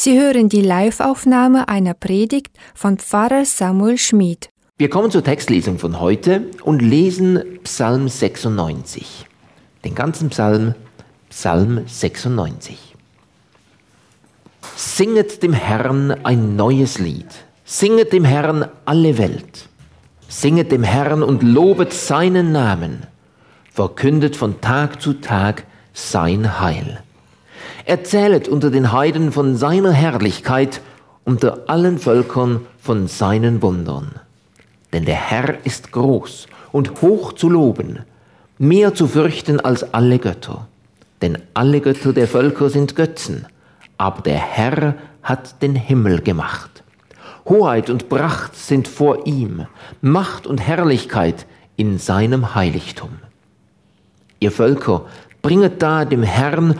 Sie hören die Live-Aufnahme einer Predigt von Pfarrer Samuel Schmid. Wir kommen zur Textlesung von heute und lesen Psalm 96. Den ganzen Psalm, Psalm 96. Singet dem Herrn ein neues Lied. Singet dem Herrn alle Welt. Singet dem Herrn und lobet seinen Namen. Verkündet von Tag zu Tag sein Heil. Erzählet unter den Heiden von seiner Herrlichkeit, unter allen Völkern von seinen Wundern. Denn der Herr ist groß und hoch zu loben, mehr zu fürchten als alle Götter. Denn alle Götter der Völker sind Götzen, aber der Herr hat den Himmel gemacht. Hoheit und Pracht sind vor ihm, Macht und Herrlichkeit in seinem Heiligtum. Ihr Völker, bringet da dem Herrn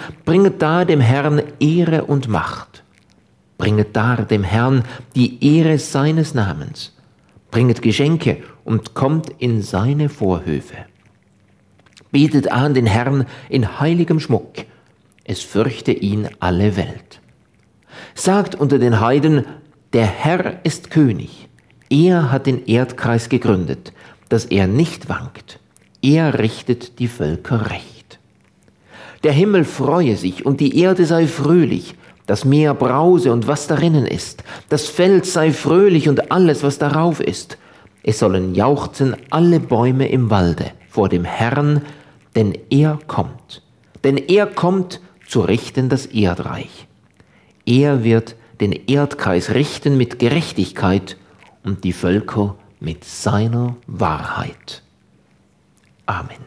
Ehre und Macht. Bringet dar dem Herrn die Ehre seines Namens. Bringet Geschenke und kommt in seine Vorhöfe. Betet an den Herrn in heiligem Schmuck. Es fürchte ihn alle Welt. Sagt unter den Heiden, der Herr ist König. Er hat den Erdkreis gegründet, dass er nicht wankt. Er richtet die Völker recht. Der Himmel freue sich und die Erde sei fröhlich, das Meer brause und was darinnen ist, das Feld sei fröhlich und alles, was darauf ist. Es sollen jauchzen alle Bäume im Walde vor dem Herrn, denn er kommt zu richten das Erdreich. Er wird den Erdkreis richten mit Gerechtigkeit und die Völker mit seiner Wahrheit. Amen.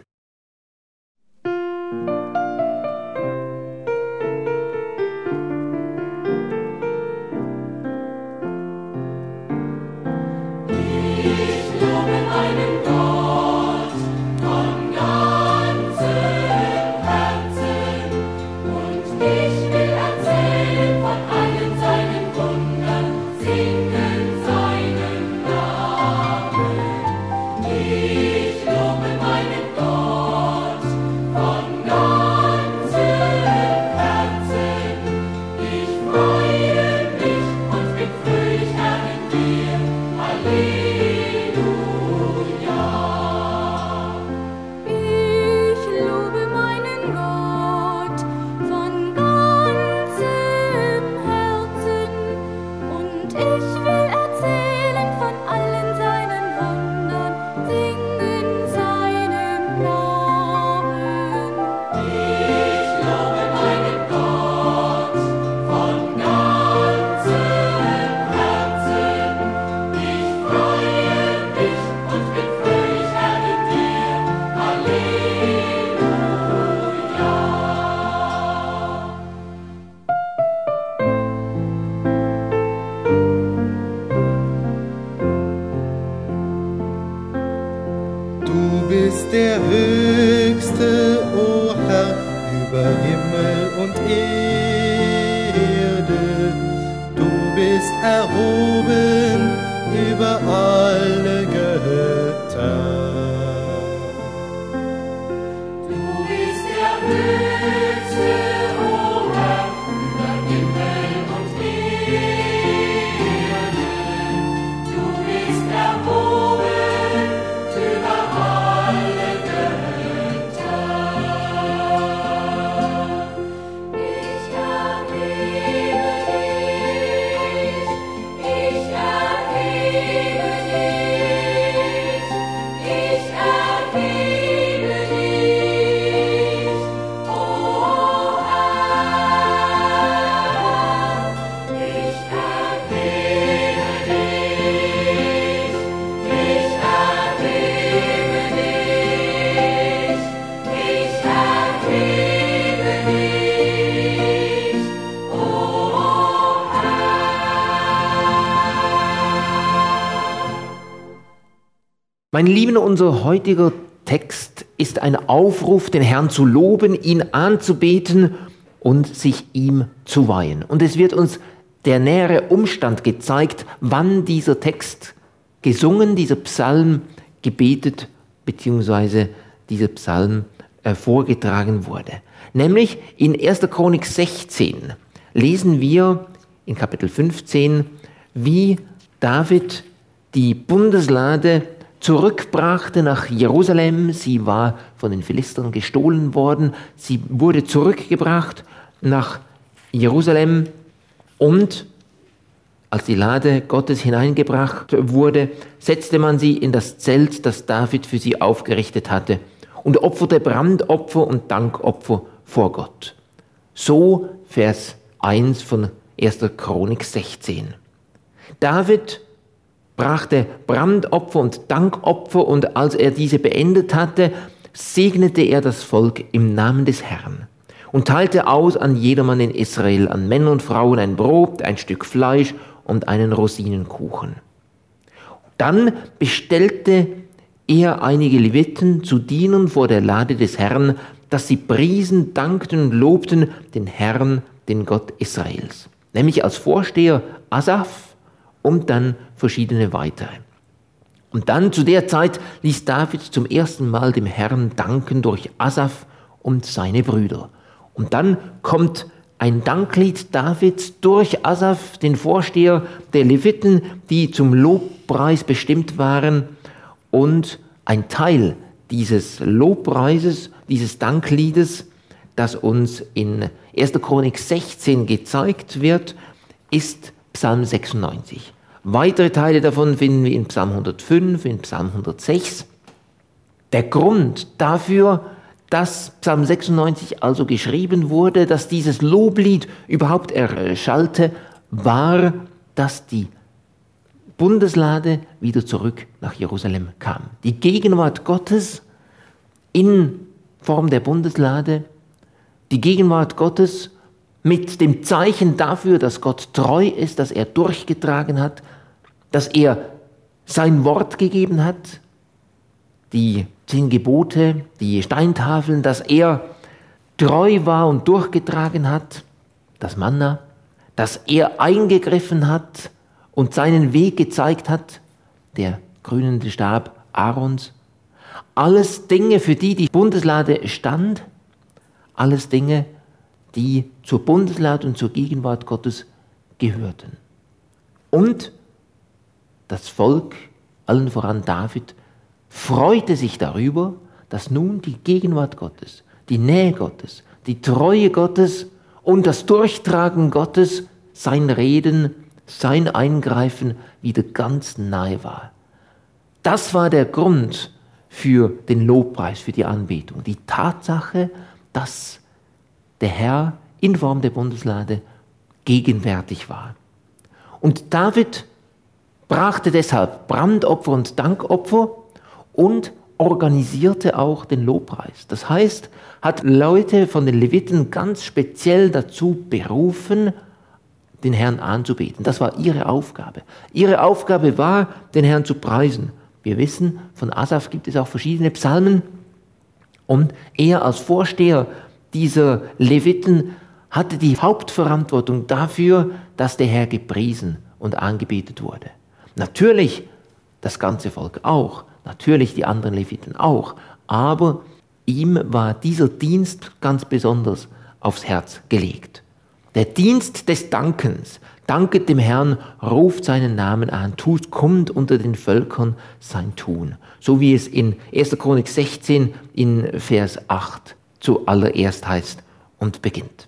Der Höchste, o Herr, über Himmel und Erde. Du bist erhoben über alle Götter. Du bist der Höchste, o Herr, über Himmel und Erde. Du bist erhoben über alle Götter. Ich erhebe dich, ich erhebe dich, ich erhebe dich, o Herr. Ich erhebe dich, ich erhebe dich, ich erhebe dich, o Herr. Meine Lieben, unser heutiger Text ist ein Aufruf, den Herrn zu loben, ihn anzubeten und sich ihm zu weihen. Und es wird uns der nähere Umstand gezeigt, wann dieser Text gesungen, dieser Psalm gebetet bzw. dieser Psalm vorgetragen wurde. Nämlich in 1. Chronik 16 lesen wir in Kapitel 15, wie David die Bundeslade zurückbrachte nach Jerusalem. Sie war von den Philistern gestohlen worden. Sie wurde zurückgebracht nach Jerusalem und als die Lade Gottes hineingebracht wurde, setzte man sie in das Zelt, das David für sie aufgerichtet hatte, und opferte Brandopfer und Dankopfer vor Gott. So Vers 1 von 1. Chronik 16. David brachte Brandopfer und Dankopfer, und als er diese beendet hatte, segnete er das Volk im Namen des Herrn und teilte aus an jedermann in Israel, an Männer und Frauen, ein Brot, ein Stück Fleisch und einen Rosinenkuchen. Dann bestellte er einige Leviten zu dienen vor der Lade des Herrn, dass sie priesen, dankten und lobten den Herrn, den Gott Israels. Nämlich als Vorsteher Asaf und dann verschiedene weitere. Und dann zu der Zeit ließ David zum ersten Mal dem Herrn danken durch Asaf und seine Brüder. Und dann kommt ein Danklied Davids durch Asaf, den Vorsteher der Leviten, die zum Lobpreis bestimmt waren. Und ein Teil dieses Lobpreises, dieses Dankliedes, das uns in 1. Chronik 16 gezeigt wird, ist Psalm 96. Weitere Teile davon finden wir in Psalm 105, in Psalm 106. Der Grund dafür, dass Psalm 96 also geschrieben wurde, dass dieses Loblied überhaupt erschallte, war, dass die Bundeslade wieder zurück nach Jerusalem kam. Die Gegenwart Gottes in Form der Bundeslade, die Gegenwart Gottes mit dem Zeichen dafür, dass Gott treu ist, dass er durchgetragen hat, dass er sein Wort gegeben hat, die 10 Gebote, die Steintafeln, dass er treu war und durchgetragen hat, das Manna, dass er eingegriffen hat und seinen Weg gezeigt hat, der grünende Stab Aarons. Alles Dinge, für die die Bundeslade stand, alles Dinge, die zur Bundeslade und zur Gegenwart Gottes gehörten. Und das Volk, allen voran David, freute sich darüber, dass nun die Gegenwart Gottes, die Nähe Gottes, die Treue Gottes und das Durchtragen Gottes, sein Reden, sein Eingreifen wieder ganz nahe war. Das war der Grund für den Lobpreis, für die Anbetung. Die Tatsache, dass der Herr in Form der Bundeslade gegenwärtig war. Und David brachte deshalb Brandopfer und Dankopfer und organisierte auch den Lobpreis. Das heißt, hat Leute von den Leviten ganz speziell dazu berufen, den Herrn anzubeten. Das war ihre Aufgabe. Ihre Aufgabe war, den Herrn zu preisen. Wir wissen, von Asaf gibt es auch verschiedene Psalmen. Und er als Vorsteher dieser Leviten hatte die Hauptverantwortung dafür, dass der Herr gepriesen und angebetet wurde. Natürlich das ganze Volk auch, natürlich die anderen Leviten auch, aber ihm war dieser Dienst ganz besonders aufs Herz gelegt. Der Dienst des Dankens, danket dem Herrn, ruft seinen Namen an, tut kund unter den Völkern sein Tun. So wie es in 1. Chronik 16 in Vers 8 zuallererst heißt und beginnt.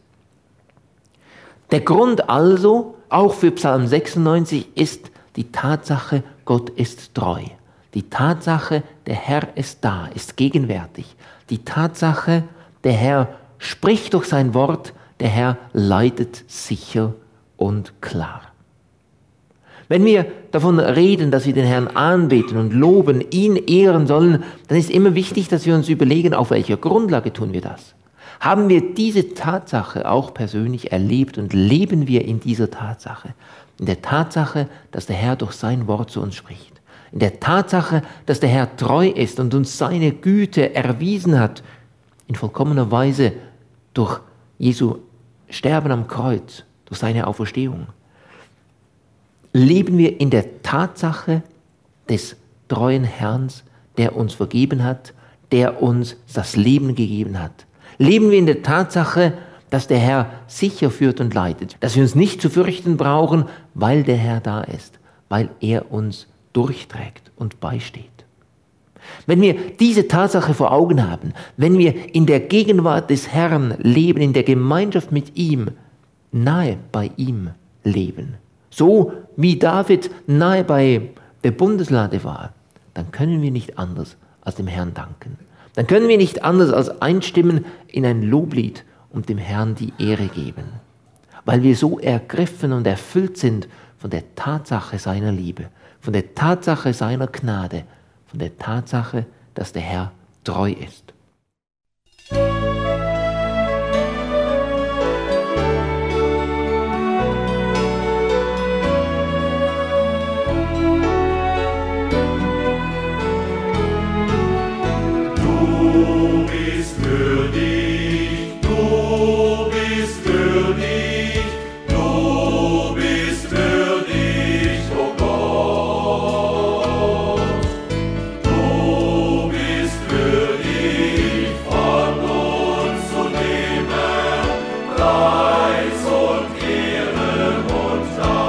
Der Grund also, auch für Psalm 96, ist die Tatsache, Gott ist treu. Die Tatsache, der Herr ist da, ist gegenwärtig. Die Tatsache, der Herr spricht durch sein Wort, der Herr leitet sicher und klar. Wenn wir davon reden, dass wir den Herrn anbeten und loben, ihn ehren sollen, dann ist immer wichtig, dass wir uns überlegen, auf welcher Grundlage tun wir das. Haben wir diese Tatsache auch persönlich erlebt und leben wir in dieser Tatsache? In der Tatsache, dass der Herr durch sein Wort zu uns spricht. In der Tatsache, dass der Herr treu ist und uns seine Güte erwiesen hat, in vollkommener Weise durch Jesu Sterben am Kreuz, durch seine Auferstehung. Leben wir in der Tatsache des treuen Herrn, der uns vergeben hat, der uns das Leben gegeben hat. Leben wir in der Tatsache dass der Herr sicher führt und leitet, dass wir uns nicht zu fürchten brauchen, weil der Herr da ist, weil er uns durchträgt und beisteht. Wenn wir diese Tatsache vor Augen haben, wenn wir in der Gegenwart des Herrn leben, in der Gemeinschaft mit ihm, nahe bei ihm leben, so wie David nahe bei der Bundeslade war, dann können wir nicht anders als dem Herrn danken. Dann können wir nicht anders als einstimmen in ein Loblied und dem Herrn die Ehre geben, weil wir so ergriffen und erfüllt sind von der Tatsache seiner Liebe, von der Tatsache seiner Gnade, von der Tatsache, dass der Herr treu ist. Du bist würdig, du bist würdig, du bist würdig, o Gott. Du bist würdig, von uns zu nehmen, Preis und Ehre und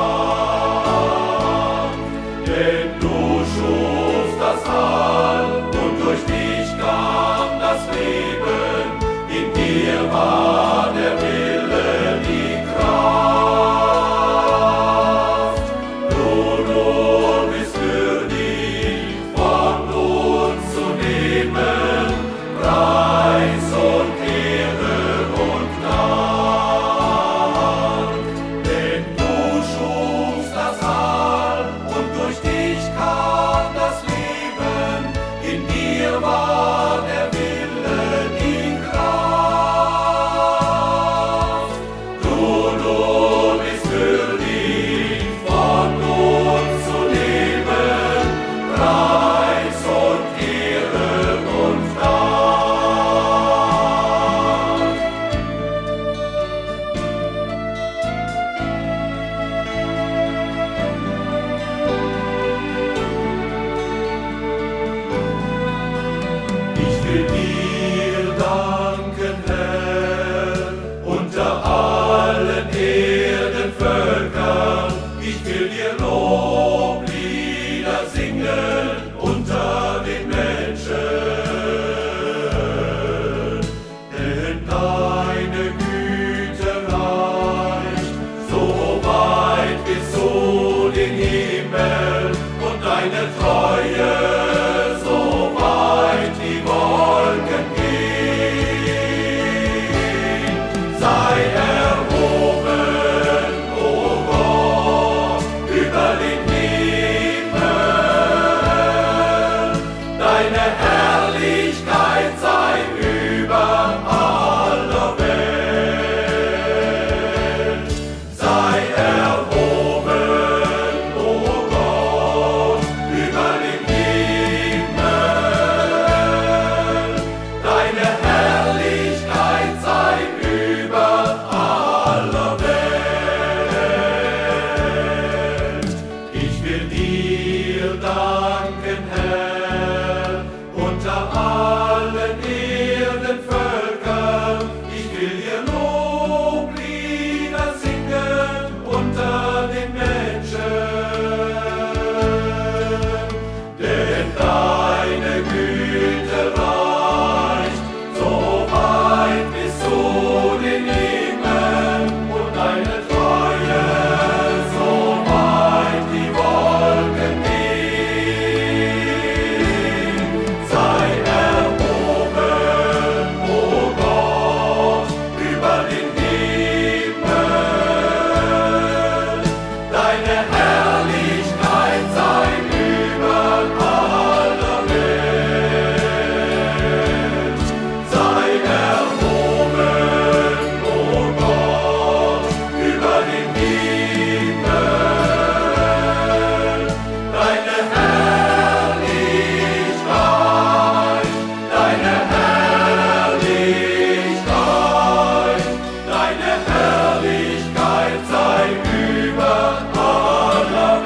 Dank. Denn du schufst das All und durch dich kam das Leben, in dir war der Wille, die Kraft. Du nur bist würdig, von uns zu nehmen, Preis und Ehre und Dank. Denn du schufst das All und durch dich kam das Leben, in dir war der Wille, die Kraft. Du nur bist würdig, von uns zu nehmen, Preis und Ehre und Dank. Ich will dir danken, Herr, unter allen Erdenvölkern. Ich will dir Loblieder singen unter den Menschen. Denn deine Güte reicht so weit bis zu den Himmel und deine Treue so weit die Wolken gehen. Sei erhoben, o Gott, über den Himmel. Deine Herrlichkeit sei über aller Welt. Sei erhoben, o Gott, über den Himmel. Deine Herrlichkeit sei über aller Welt. Ich will dir danken, Herr, unter allen Erdenvölkern. Ich will dir Loblieder singen unter den Menschen. Denn deine Güte reicht so weit bis zu den Himmel und deine Treue so weit die Wolken gehen. Sei erhoben, o Gott, über den Himmel. Deine Herrlichkeit sei über aller Welt. Sei erhoben, o Gott, über den Himmel. Deine Herrlichkeit, deine Herrlichkeit, deine Herrlichkeit sei über aller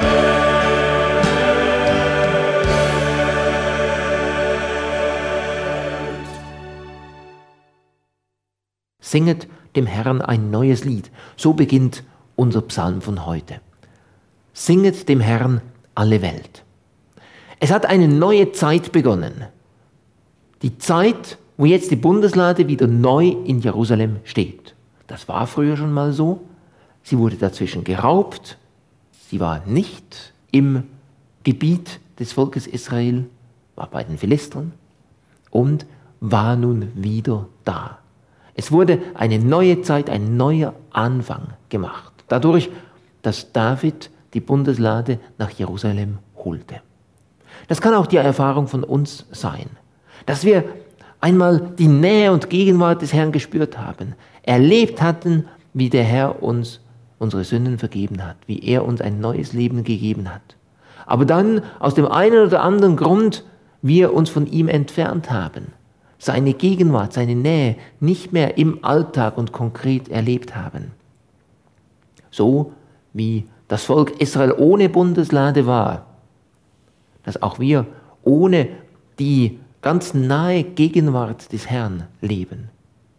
Welt. Singet dem Herrn ein neues Lied. So beginnt unser Psalm von heute. Singet dem Herrn alle Welt. Es hat eine neue Zeit begonnen. Die Zeit, wo jetzt die Bundeslade wieder neu in Jerusalem steht. Das war früher schon mal so. Sie wurde dazwischen geraubt. Sie war nicht im Gebiet des Volkes Israel, war bei den Philistern und war nun wieder da. Es wurde eine neue Zeit, ein neuer Anfang gemacht. Dadurch, dass David die Bundeslade nach Jerusalem holte. Das kann auch die Erfahrung von uns sein, dass wir einmal die Nähe und Gegenwart des Herrn gespürt haben, erlebt hatten, wie der Herr uns unsere Sünden vergeben hat, wie er uns ein neues Leben gegeben hat. Aber dann aus dem einen oder anderen Grund wir uns von ihm entfernt haben, seine Gegenwart, seine Nähe nicht mehr im Alltag und konkret erlebt haben. So wie das Volk Israel ohne Bundeslade war, dass auch wir ohne die ganz nahe Gegenwart des Herrn leben.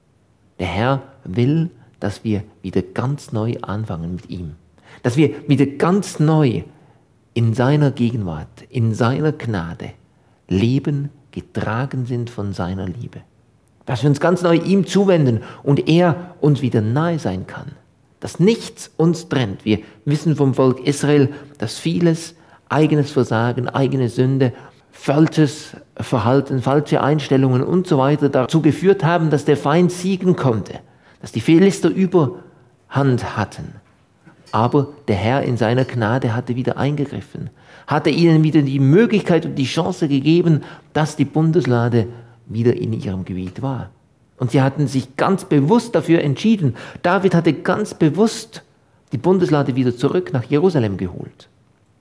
Der Herr will, dass wir wieder ganz neu anfangen mit ihm. Dass wir wieder ganz neu in seiner Gegenwart, in seiner Gnade leben, getragen sind von seiner Liebe. Dass wir uns ganz neu ihm zuwenden und er uns wieder nahe sein kann. Dass nichts uns trennt. Wir wissen vom Volk Israel, dass vieles, eigenes Versagen, eigene Sünde, falsches Verhalten, falsche Einstellungen und so weiter dazu geführt haben, dass der Feind siegen konnte, dass die Philister Überhand hatten. Aber der Herr in seiner Gnade hatte wieder eingegriffen, hatte ihnen wieder die Möglichkeit und die Chance gegeben, dass die Bundeslade wieder in ihrem Gebiet war. Und sie hatten sich ganz bewusst dafür entschieden. David hatte ganz bewusst die Bundeslade wieder zurück nach Jerusalem geholt.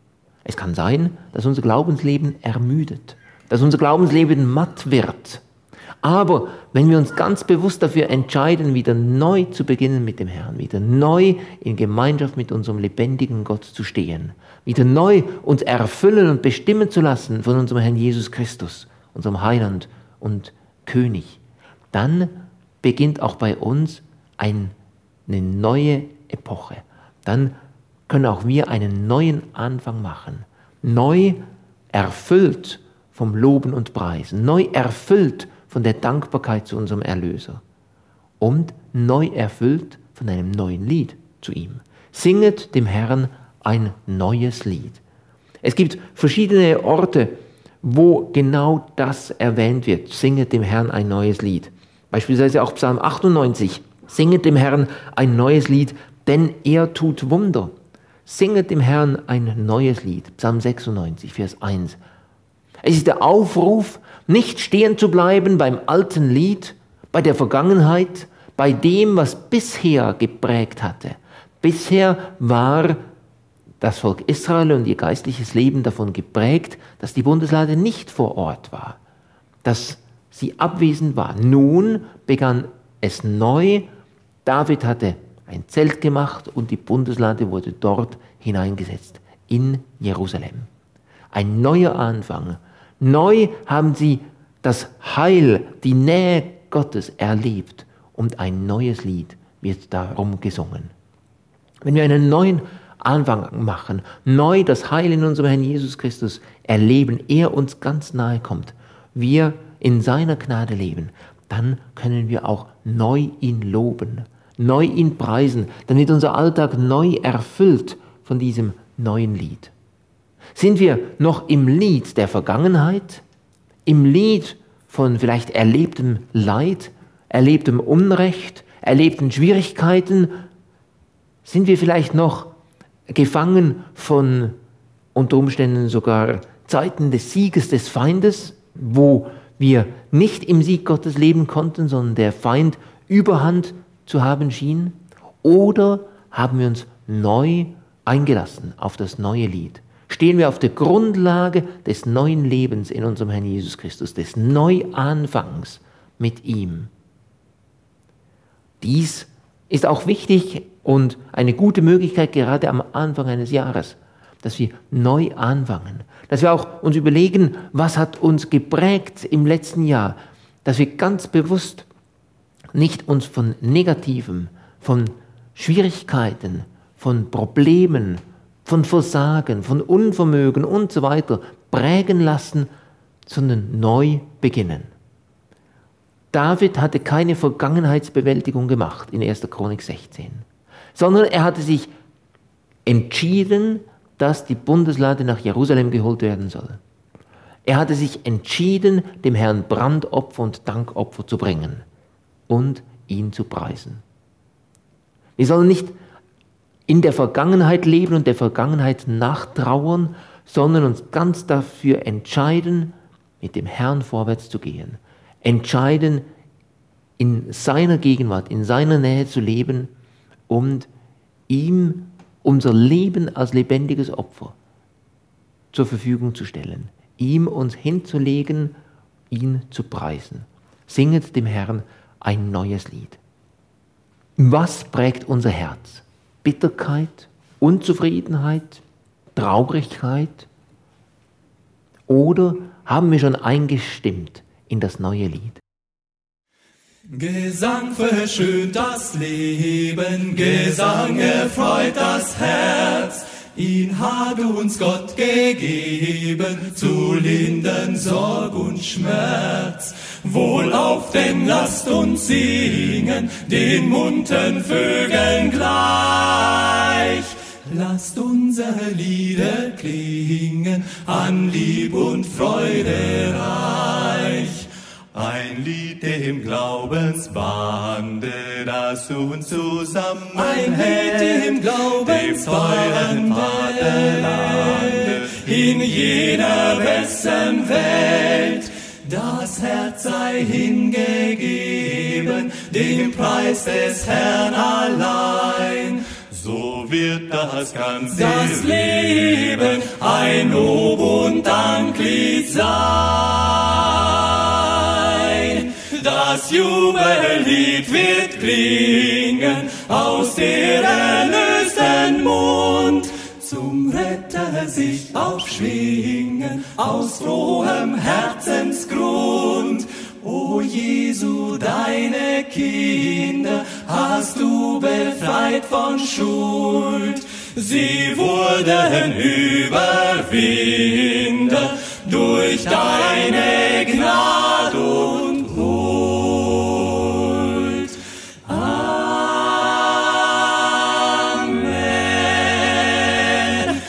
Es kann sein, dass unser Glaubensleben ermüdet, dass unser Glaubensleben matt wird. Aber wenn wir uns ganz bewusst dafür entscheiden, wieder neu zu beginnen mit dem Herrn, wieder neu in Gemeinschaft mit unserem lebendigen Gott zu stehen, wieder neu uns erfüllen und bestimmen zu lassen von unserem Herrn Jesus Christus, unserem Heiland und König, dann beginnt auch bei uns eine neue Epoche. Dann können auch wir einen neuen Anfang machen. Neu erfüllt vom Loben und Preisen. Neu erfüllt von der Dankbarkeit zu unserem Erlöser. Und neu erfüllt von einem neuen Lied zu ihm. Singet dem Herrn ein neues Lied. Es gibt verschiedene Orte, wo genau das erwähnt wird. Singet dem Herrn ein neues Lied. Beispielsweise auch Psalm 98. Singet dem Herrn ein neues Lied, denn er tut Wunder. Singet dem Herrn ein neues Lied. Psalm 96, Vers 1. Es ist der Aufruf, nicht stehen zu bleiben beim alten Lied, bei der Vergangenheit, bei dem, was bisher geprägt hatte. Bisher war das Volk Israel und ihr geistliches Leben davon geprägt, dass die Bundeslade nicht vor Ort war, dass sie abwesend war. Nun begann es neu. David hatte ein Zelt gemacht und die Bundeslade wurde dort hineingesetzt, in Jerusalem. Ein neuer Anfang. Neu haben sie das Heil, die Nähe Gottes erlebt und ein neues Lied wird darum gesungen. Wenn wir einen neuen Anfang machen, neu das Heil in unserem Herrn Jesus Christus erleben, er uns ganz nahe kommt, wir in seiner Gnade leben, dann können wir auch neu ihn loben, neu ihn preisen, dann wird unser Alltag neu erfüllt von diesem neuen Lied. Sind wir noch im Lied der Vergangenheit, im Lied von vielleicht erlebtem Leid, erlebtem Unrecht, erlebten Schwierigkeiten? Sind wir vielleicht noch gefangen von unter Umständen sogar Zeiten des Sieges des Feindes, wo wir nicht im Sieg Gottes leben konnten, sondern der Feind Überhand zu haben schien? Oder haben wir uns neu eingelassen auf das neue Lied? Stehen wir auf der Grundlage des neuen Lebens in unserem Herrn Jesus Christus, des Neuanfangs mit ihm? Dies ist auch wichtig und eine gute Möglichkeit gerade am Anfang eines Jahres, dass wir neu anfangen, dass wir auch uns überlegen, was hat uns geprägt im letzten Jahr, dass wir ganz bewusst nicht uns von Negativem, von Schwierigkeiten, von Problemen, von Versagen, von Unvermögen und so weiter prägen lassen, sondern neu beginnen. David hatte keine Vergangenheitsbewältigung gemacht in 1. Chronik 16, sondern er hatte sich entschieden, dass die Bundeslade nach Jerusalem geholt werden soll. Er hatte sich entschieden, dem Herrn Brandopfer und Dankopfer zu bringen und ihn zu preisen. Wir sollen nicht in der Vergangenheit leben und der Vergangenheit nachtrauern, sondern uns ganz dafür entscheiden, mit dem Herrn vorwärts zu gehen. Entscheiden, in seiner Gegenwart, in seiner Nähe zu leben und ihm unser Leben als lebendiges Opfer zur Verfügung zu stellen, ihm uns hinzulegen, ihn zu preisen. Singet dem Herrn ein neues Lied. Was prägt unser Herz? Bitterkeit, Unzufriedenheit, Traurigkeit? Oder haben wir schon eingestimmt in das neue Lied? Gesang verschönt das Leben, Gesang erfreut das Herz. Ihn hat uns Gott gegeben, zu lindern Sorg und Schmerz. Wohlauf, denn lasst uns singen, den munteren Vögeln gleich. Lasst unsere Lieder klingen, an Lieb und Freude reich. Ein Lied dem Glaubensbande, das uns zusammenhält, dem teuren Vaterlande, in jener besseren Welt. Das Herz sei hingegeben, dem Preis des Herrn allein. So wird das ganze Leben ein Lob und Danklied sein. Das Jubellied wird klingen aus der erlösten Mund. Zum Retter sich aufschwingen aus frohem Herzensgrund. O Jesu, deine Kinder hast du befreit von Schuld. Sie wurden Überwinder durch deine Gnade und Huld. Amen.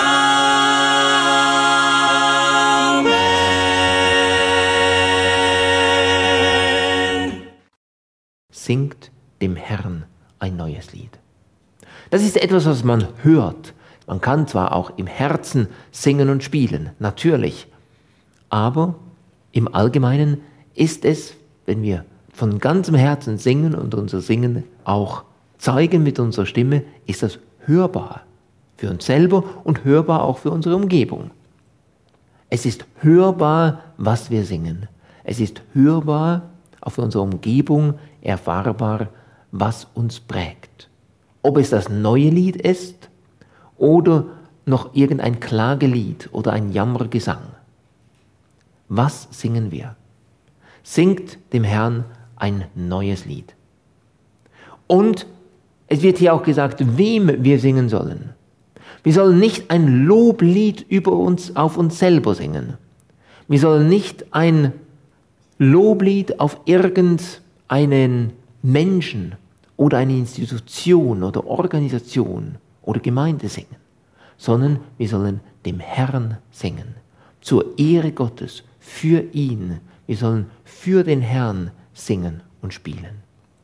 Amen. Singt dem Herrn ein neues Lied. Das ist etwas, was man hört. Man kann zwar auch im Herzen singen und spielen, natürlich, aber im Allgemeinen ist es, wenn wir von ganzem Herzen singen und unser Singen auch zeigen mit unserer Stimme, ist das hörbar für uns selber und hörbar auch für unsere Umgebung. Es ist hörbar, was wir singen. Es ist hörbar, auch für unsere Umgebung erfahrbar, was uns prägt. Ob es das neue Lied ist oder noch irgendein Klagelied oder ein Jammergesang. Was singen wir? Singt dem Herrn ein neues Lied. Und es wird hier auch gesagt, wem wir singen sollen. Wir sollen nicht ein Loblied über uns, auf uns selber singen. Wir sollen nicht ein Loblied auf irgendeinen Menschen oder eine Institution oder Organisation oder Gemeinde singen, sondern wir sollen dem Herrn singen, zur Ehre Gottes, für ihn. Wir sollen für den Herrn singen und spielen.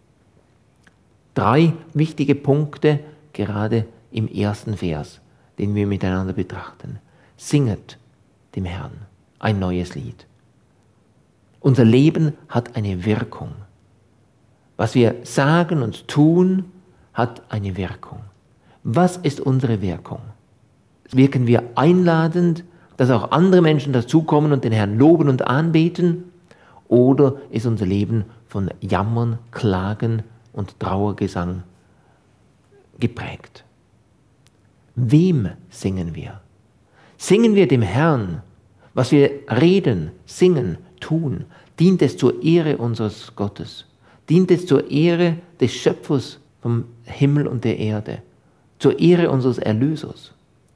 3 wichtige Punkte gerade im ersten Vers, den wir miteinander betrachten. Singet dem Herrn ein neues Lied. Unser Leben hat eine Wirkung. Was wir sagen und tun, hat eine Wirkung. Was ist unsere Wirkung? Wirken wir einladend, dass auch andere Menschen dazukommen und den Herrn loben und anbeten? Oder ist unser Leben von Jammern, Klagen und Trauergesang geprägt? Wem singen wir? Singen wir dem Herrn? Was wir reden, singen, tun, dient es zur Ehre unseres Gottes? Dient es zur Ehre des Schöpfers vom Himmel und der Erde, zur Ehre unseres Erlösers?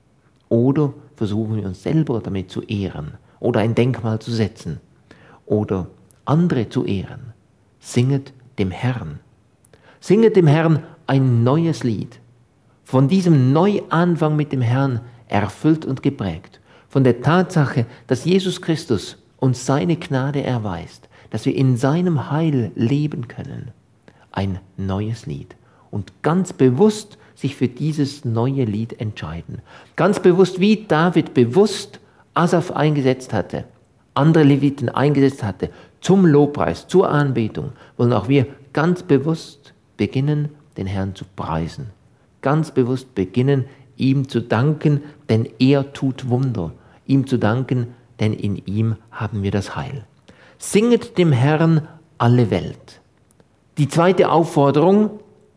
Oder versuchen wir uns selber damit zu ehren oder ein Denkmal zu setzen oder andere zu ehren? Singet dem Herrn. Singet dem Herrn ein neues Lied. Von diesem Neuanfang mit dem Herrn erfüllt und geprägt. Von der Tatsache, dass Jesus Christus uns seine Gnade erweist, dass wir in seinem Heil leben können. Ein neues Lied. Und ganz bewusst sich für dieses neue Lied entscheiden. Ganz bewusst, wie David bewusst Asaf eingesetzt hatte, andere Leviten eingesetzt hatte, zum Lobpreis, zur Anbetung, wollen auch wir ganz bewusst beginnen, den Herrn zu preisen. Ganz bewusst beginnen, ihm zu danken, denn er tut Wunder. Ihm zu danken, denn in ihm haben wir das Heil. Singet dem Herrn alle Welt. Die zweite Aufforderung,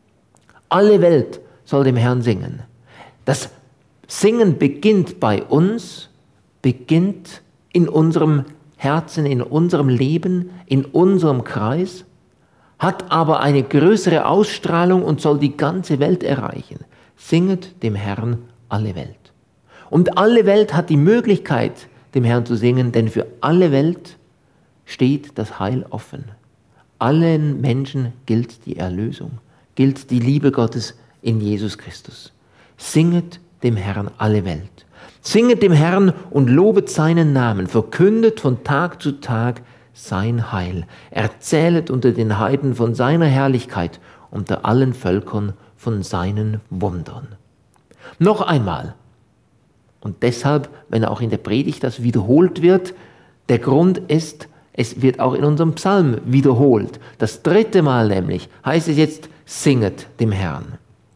alle Welt soll dem Herrn singen. Das Singen beginnt bei uns, beginnt in unserem Herzen, in unserem Leben, in unserem Kreis, hat aber eine größere Ausstrahlung und soll die ganze Welt erreichen. Singet dem Herrn alle Welt. Und alle Welt hat die Möglichkeit, dem Herrn zu singen, denn für alle Welt steht das Heil offen. Allen Menschen gilt die Erlösung, gilt die Liebe Gottes in Jesus Christus. Singet dem Herrn alle Welt. Singet dem Herrn und lobet seinen Namen, verkündet von Tag zu Tag sein Heil. Erzählet unter den Heiden von seiner Herrlichkeit, unter allen Völkern von seinen Wundern. Noch einmal, und deshalb, wenn auch in der Predigt das wiederholt wird, der Grund ist, es wird auch in unserem Psalm wiederholt. Das dritte Mal nämlich heißt es jetzt, singet dem Herrn.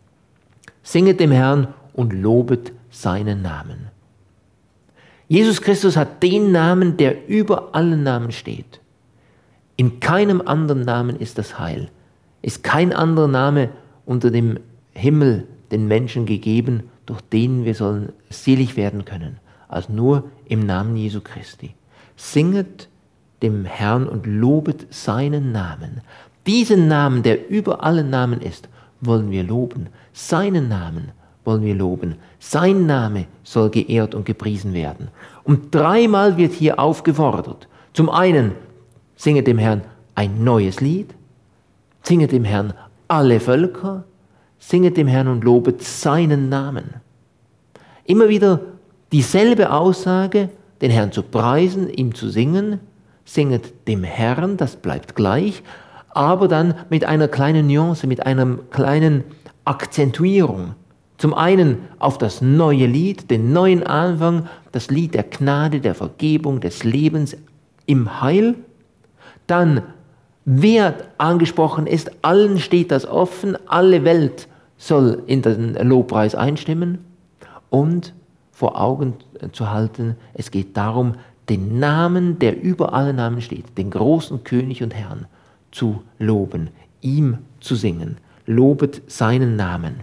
Singet dem Herrn und lobet seinen Namen. Jesus Christus hat den Namen, der über allen Namen steht. In keinem anderen Namen ist das Heil. Ist kein anderer Name unter dem Himmel den Menschen gegeben, durch den wir sollen selig werden können, als nur im Namen Jesu Christi. Singet dem Herrn und lobet seinen Namen. Diesen Namen, der über allen Namen ist, wollen wir loben. Seinen Namen wollen wir loben. Sein Name soll geehrt und gepriesen werden. Und dreimal wird hier aufgefordert. Zum einen, singet dem Herrn ein neues Lied, singet dem Herrn alle Völker, singet dem Herrn und lobet seinen Namen. Immer wieder dieselbe Aussage, den Herrn zu preisen, ihm zu singen, singet dem Herrn, das bleibt gleich, aber dann mit einer kleinen Nuance, mit einer kleinen Akzentuierung. Zum einen auf das neue Lied, den neuen Anfang, das Lied der Gnade, der Vergebung, des Lebens im Heil. Dann, wer angesprochen ist, allen steht das offen, alle Welt soll in den Lobpreis einstimmen. Und vor Augen zu halten, es geht darum, den Namen, der über alle Namen steht, den großen König und Herrn, zu loben, ihm zu singen. Lobet seinen Namen.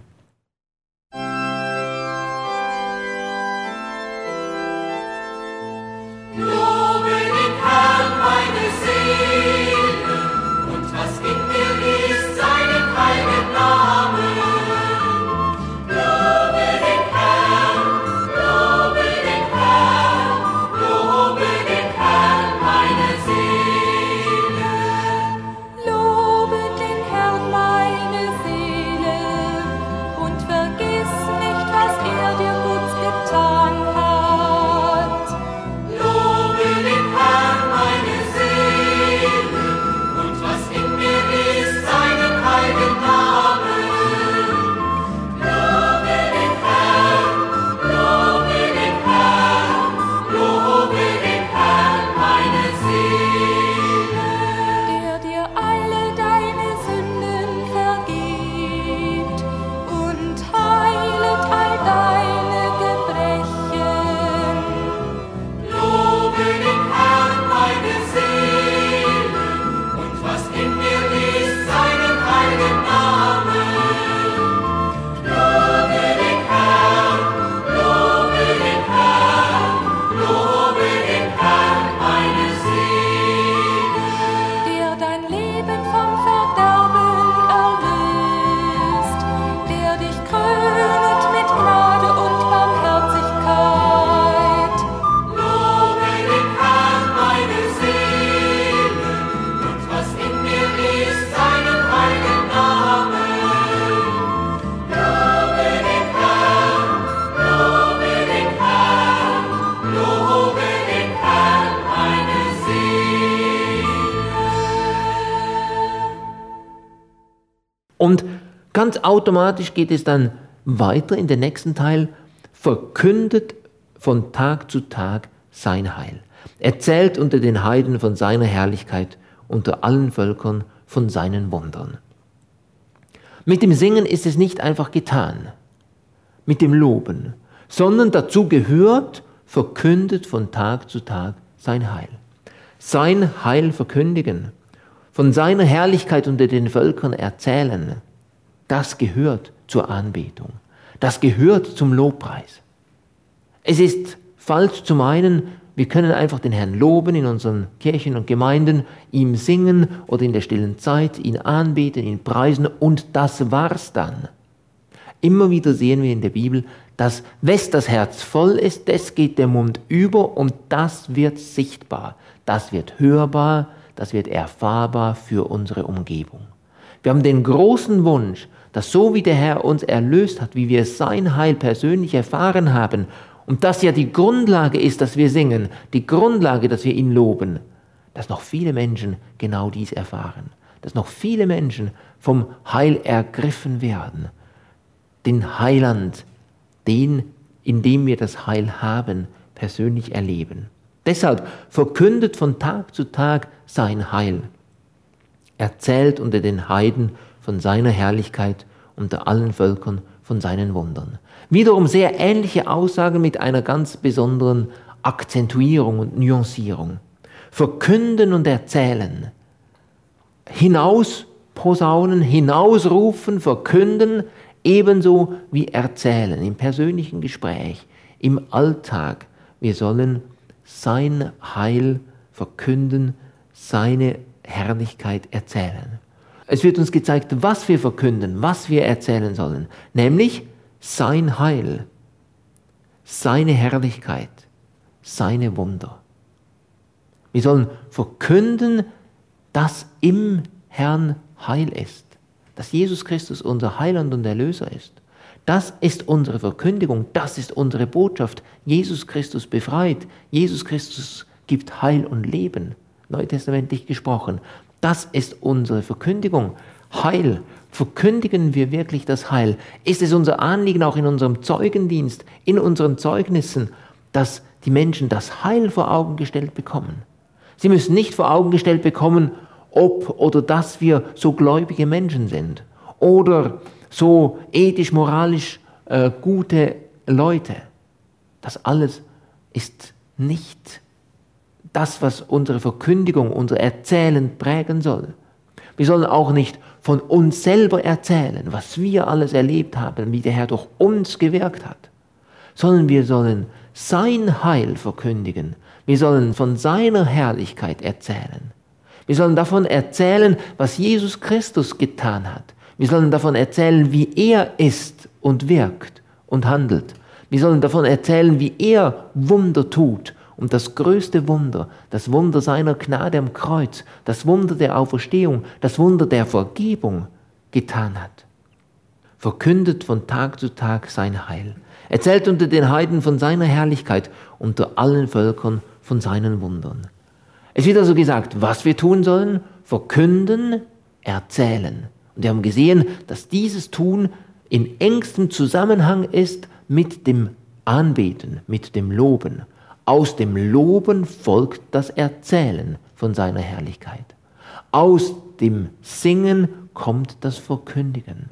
Ganz automatisch geht es dann weiter in den nächsten Teil, verkündet von Tag zu Tag sein Heil. Erzählt unter den Heiden von seiner Herrlichkeit, unter allen Völkern von seinen Wundern. Mit dem Singen ist es nicht einfach getan, mit dem Loben, sondern dazu gehört, verkündet von Tag zu Tag sein Heil. Sein Heil verkündigen, von seiner Herrlichkeit unter den Völkern erzählen, das gehört zur Anbetung, das gehört zum Lobpreis. Es ist falsch zu meinen, wir können einfach den Herrn loben in unseren Kirchen und Gemeinden, ihm singen oder in der stillen Zeit, ihn anbeten, ihn preisen und das war's dann. Immer wieder sehen wir in der Bibel, dass wes das Herz voll ist, des geht der Mund über und das wird sichtbar, das wird hörbar, das wird erfahrbar für unsere Umgebung. Wir haben den großen Wunsch, dass so wie der Herr uns erlöst hat, wie wir sein Heil persönlich erfahren haben, und das ja die Grundlage ist, dass wir singen, die Grundlage, dass wir ihn loben, dass noch viele Menschen genau dies erfahren, dass noch viele Menschen vom Heil ergriffen werden, den Heiland, den, in dem wir das Heil haben, persönlich erleben. Deshalb verkündet von Tag zu Tag sein Heil, erzählt unter den Heiden von seiner Herrlichkeit, unter allen Völkern von seinen Wundern. Wiederum sehr ähnliche Aussagen mit einer ganz besonderen Akzentuierung und Nuancierung. Verkünden und erzählen. Hinaus posaunen, hinausrufen, verkünden, ebenso wie erzählen, im persönlichen Gespräch, im Alltag. Wir sollen sein Heil verkünden, seine Herrlichkeit erzählen. Es wird uns gezeigt, was wir verkünden, was wir erzählen sollen, nämlich sein Heil, seine Herrlichkeit, seine Wunder. Wir sollen verkünden, dass im Herrn Heil ist, dass Jesus Christus unser Heiland und Erlöser ist. Das ist unsere Verkündigung, das ist unsere Botschaft. Jesus Christus befreit, Jesus Christus gibt Heil und Leben, neutestamentlich gesprochen. Das ist unsere Verkündigung. Heil. Verkündigen wir wirklich das Heil? Ist es unser Anliegen auch in unserem Zeugendienst, in unseren Zeugnissen, dass die Menschen das Heil vor Augen gestellt bekommen? Sie müssen nicht vor Augen gestellt bekommen, ob oder dass wir so gläubige Menschen sind oder so ethisch-moralisch gute Leute. Das alles ist nicht das, was unsere Verkündigung, unser Erzählen prägen soll. Wir sollen auch nicht von uns selber erzählen, was wir alles erlebt haben, wie der Herr durch uns gewirkt hat, sondern wir sollen sein Heil verkündigen. Wir sollen von seiner Herrlichkeit erzählen. Wir sollen davon erzählen, was Jesus Christus getan hat. Wir sollen davon erzählen, wie er ist und wirkt und handelt. Wir sollen davon erzählen, wie er Wunder tut. Und das größte Wunder, das Wunder seiner Gnade am Kreuz, das Wunder der Auferstehung, das Wunder der Vergebung getan hat. Verkündet von Tag zu Tag sein Heil. Erzählt unter den Heiden von seiner Herrlichkeit, unter allen Völkern von seinen Wundern. Es wird also gesagt, was wir tun sollen, verkünden, erzählen. Und wir haben gesehen, dass dieses Tun in engstem Zusammenhang ist mit dem Anbeten, mit dem Loben. Aus dem Loben folgt das Erzählen von seiner Herrlichkeit. Aus dem Singen kommt das Verkündigen.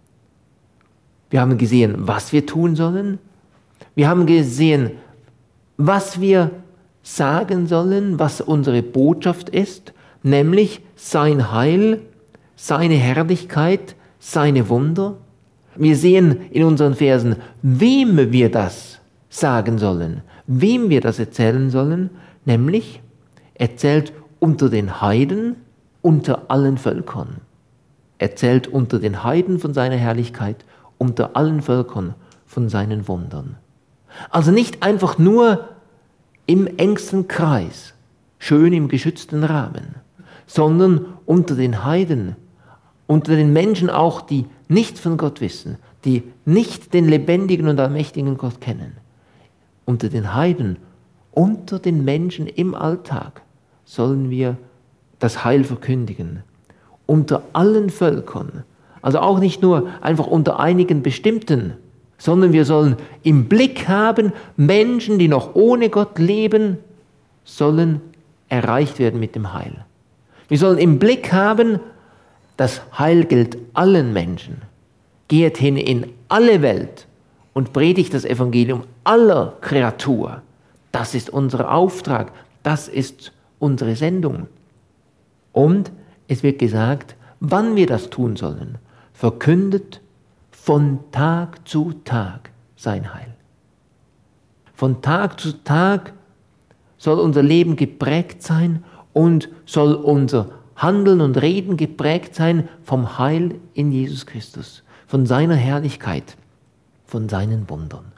Wir haben gesehen, was wir tun sollen. Wir haben gesehen, was wir sagen sollen, was unsere Botschaft ist, nämlich sein Heil, seine Herrlichkeit, seine Wunder. Wir sehen in unseren Versen, wem wir das sagen sollen, wem wir das erzählen sollen, nämlich erzählt unter den Heiden, unter allen Völkern. Erzählt unter den Heiden von seiner Herrlichkeit, unter allen Völkern von seinen Wundern. Also nicht einfach nur im engsten Kreis, schön im geschützten Rahmen, sondern unter den Heiden, unter den Menschen auch, die nichts von Gott wissen, die nicht den lebendigen und allmächtigen Gott kennen. Unter den Heiden, unter den Menschen im Alltag sollen wir das Heil verkündigen. Unter allen Völkern, Also auch nicht nur einfach unter einigen Bestimmten, sondern wir sollen im Blick haben, Menschen, die noch ohne Gott leben, sollen erreicht werden mit dem Heil. Wir sollen im Blick haben, das Heil gilt allen Menschen. Geht hin in alle Welt und predigt das Evangelium aller Kreatur. Das ist unser Auftrag, das ist unsere Sendung. Und es wird gesagt, wann wir das tun sollen. Verkündet von Tag zu Tag sein Heil. Von Tag zu Tag soll unser Leben geprägt sein und soll unser Handeln und Reden geprägt sein vom Heil in Jesus Christus, von seiner Herrlichkeit, von seinen Wundern.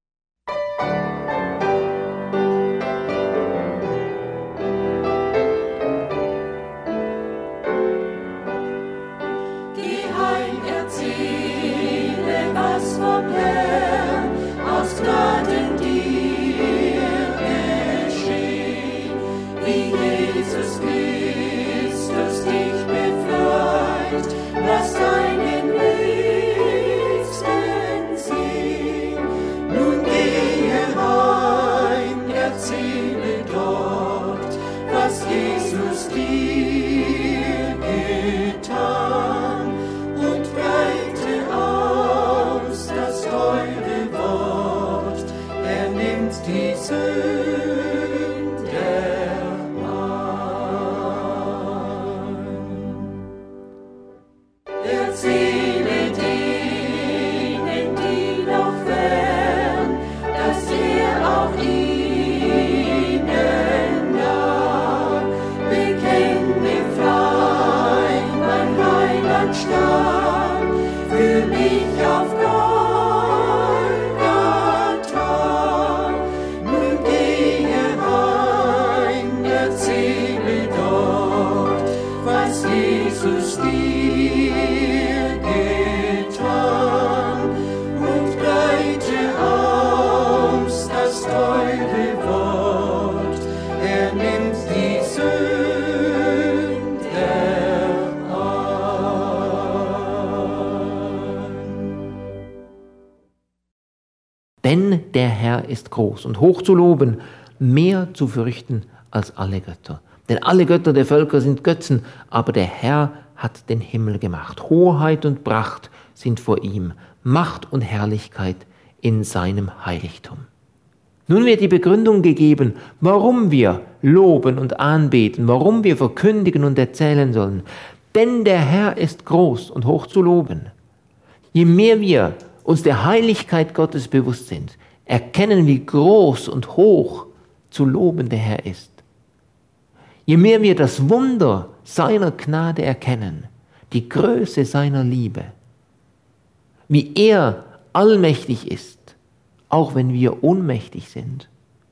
Geh heim, erzähle, was vom Herrn aus Gnaden dir geschehen, wie Jesus Christus dich befreit, lass deinen Nächsten sehen. Nun gehe heim, erzähle dort, was Jesus dir getan, und breite aus das teure Wort, er nimmt die Sünder an. Erzähle denen, die noch fern, dass er auch ihnen nah. Bekenne frei, mein Heiland starb, für mich auf Golgatha. Nun gehe heim, erzähle dort, was Jesus dir getan, und breite aus das teure Wort, er nimmt die Sünder an. Denn der Herr ist groß und hoch zu loben, mehr zu fürchten als alle Götter. Denn alle Götter der Völker sind Götzen, aber der Herr hat den Himmel gemacht. Hoheit und Pracht sind vor ihm, Macht und Herrlichkeit in seinem Heiligtum. Nun wird die Begründung gegeben, warum wir loben und anbeten, warum wir verkündigen und erzählen sollen. Denn der Herr ist groß und hoch zu loben. Je mehr wir uns der Heiligkeit Gottes bewusst sind, erkennen, wie groß und hoch zu loben der Herr ist. Je mehr wir das Wunder seiner Gnade erkennen, die Größe seiner Liebe, wie er allmächtig ist, auch wenn wir ohnmächtig sind,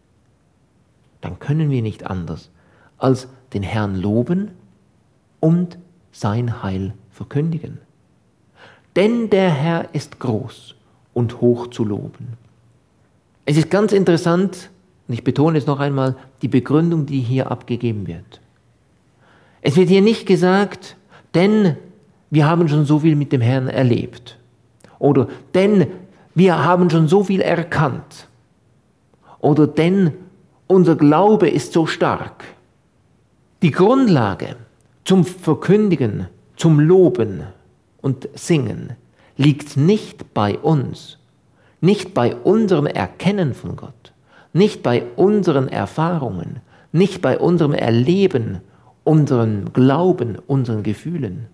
dann können wir nicht anders, als den Herrn loben und sein Heil verkündigen. Denn der Herr ist groß und hoch zu loben. Es ist ganz interessant, und ich betone es noch einmal, die Begründung, die hier abgegeben wird. Es wird hier nicht gesagt, denn wir haben schon so viel mit dem Herrn erlebt. Oder denn wir haben schon so viel erkannt. Oder denn unser Glaube ist so stark. Die Grundlage zum Verkündigen, zum Loben und Singen liegt nicht bei uns, nicht bei unserem Erkennen von Gott, nicht bei unseren Erfahrungen, nicht bei unserem Erleben, unserem Glauben, unseren Gefühlen,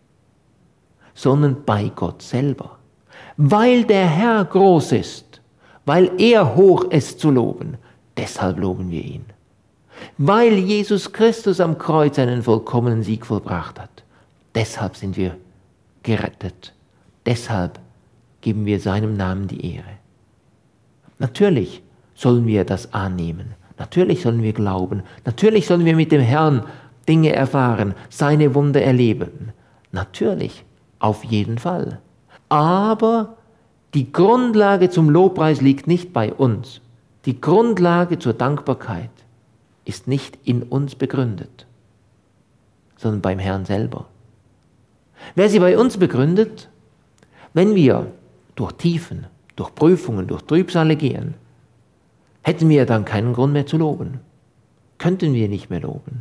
sondern bei Gott selber. Weil der Herr groß ist, weil er hoch ist zu loben, deshalb loben wir ihn. Weil Jesus Christus am Kreuz einen vollkommenen Sieg vollbracht hat, deshalb sind wir gerettet. Deshalb geben wir seinem Namen die Ehre. Natürlich sollen wir das annehmen. Natürlich sollen wir glauben. Natürlich sollen wir mit dem Herrn Dinge erfahren, seine Wunder erleben. Natürlich, auf jeden Fall. Aber die Grundlage zum Lobpreis liegt nicht bei uns. Die Grundlage zur Dankbarkeit ist nicht in uns begründet, sondern beim Herrn selber. Wer sie bei uns begründet? Wenn wir durch Tiefen, durch Prüfungen, durch Trübsale gehen, hätten wir dann keinen Grund mehr zu loben. Könnten wir nicht mehr loben.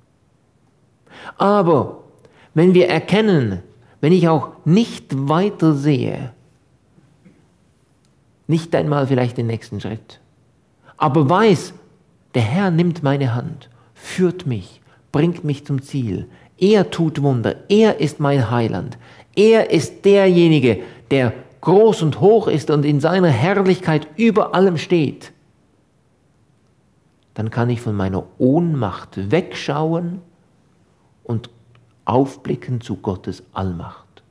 Aber wenn wir erkennen, wenn ich auch nicht weiter sehe, nicht einmal vielleicht den nächsten Schritt, aber weiß, der Herr nimmt meine Hand, führt mich, bringt mich zum Ziel. Er tut Wunder, er ist mein Heiland. Er ist derjenige, der groß und hoch ist und in seiner Herrlichkeit über allem steht. Dann kann ich von meiner Ohnmacht wegschauen und aufblicken zu Gottes Allmacht.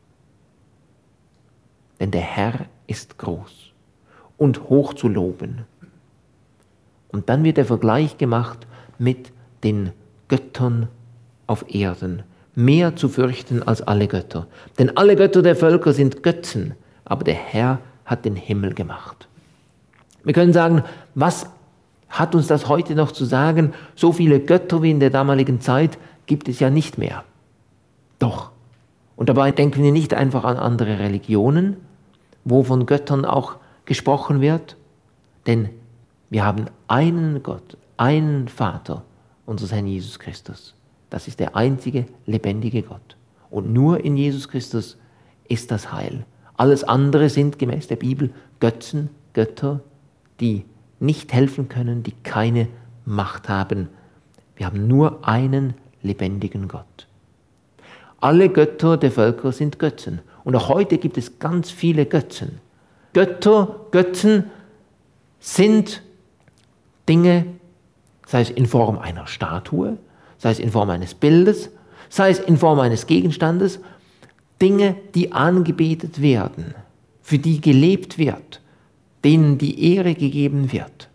Denn der Herr ist groß und hoch zu loben. Und dann wird der Vergleich gemacht mit den Göttern auf Erden. Mehr zu fürchten als alle Götter. Denn alle Götter der Völker sind Götzen, aber der Herr hat den Himmel gemacht. Wir können sagen, was hat uns das heute noch zu sagen? So viele Götter wie in der damaligen Zeit gibt es ja nicht mehr. Doch. Und dabei denken wir nicht einfach an andere Religionen, wo von Göttern auch gesprochen wird, denn wir haben einen Gott, einen Vater, unseres Herrn Jesus Christus. Das ist der einzige lebendige Gott. Und nur in Jesus Christus ist das Heil. Alles andere sind gemäß der Bibel Götzen, Götter, die nicht helfen können, die keine Macht haben. Wir haben nur einen lebendigen Gott. Alle Götter der Völker sind Götzen. Und auch heute gibt es ganz viele Götzen. Götzen sind Dinge, sei es in Form einer Statue, sei es in Form eines Bildes, sei es in Form eines Gegenstandes, Dinge, die angebetet werden, für die gelebt wird, denen die Ehre gegeben wird,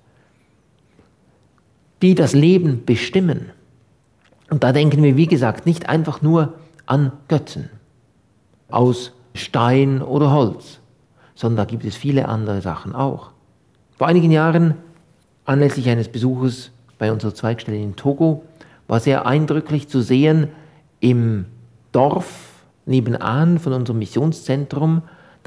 die das Leben bestimmen. Und da denken wir, wie gesagt, nicht einfach nur an Götzen aus Stein oder Holz, sondern da gibt es viele andere Sachen auch. Vor einigen Jahren, anlässlich eines Besuches bei unserer Zweigstelle in Togo, war sehr eindrücklich zu sehen, im Dorf nebenan von unserem Missionszentrum, da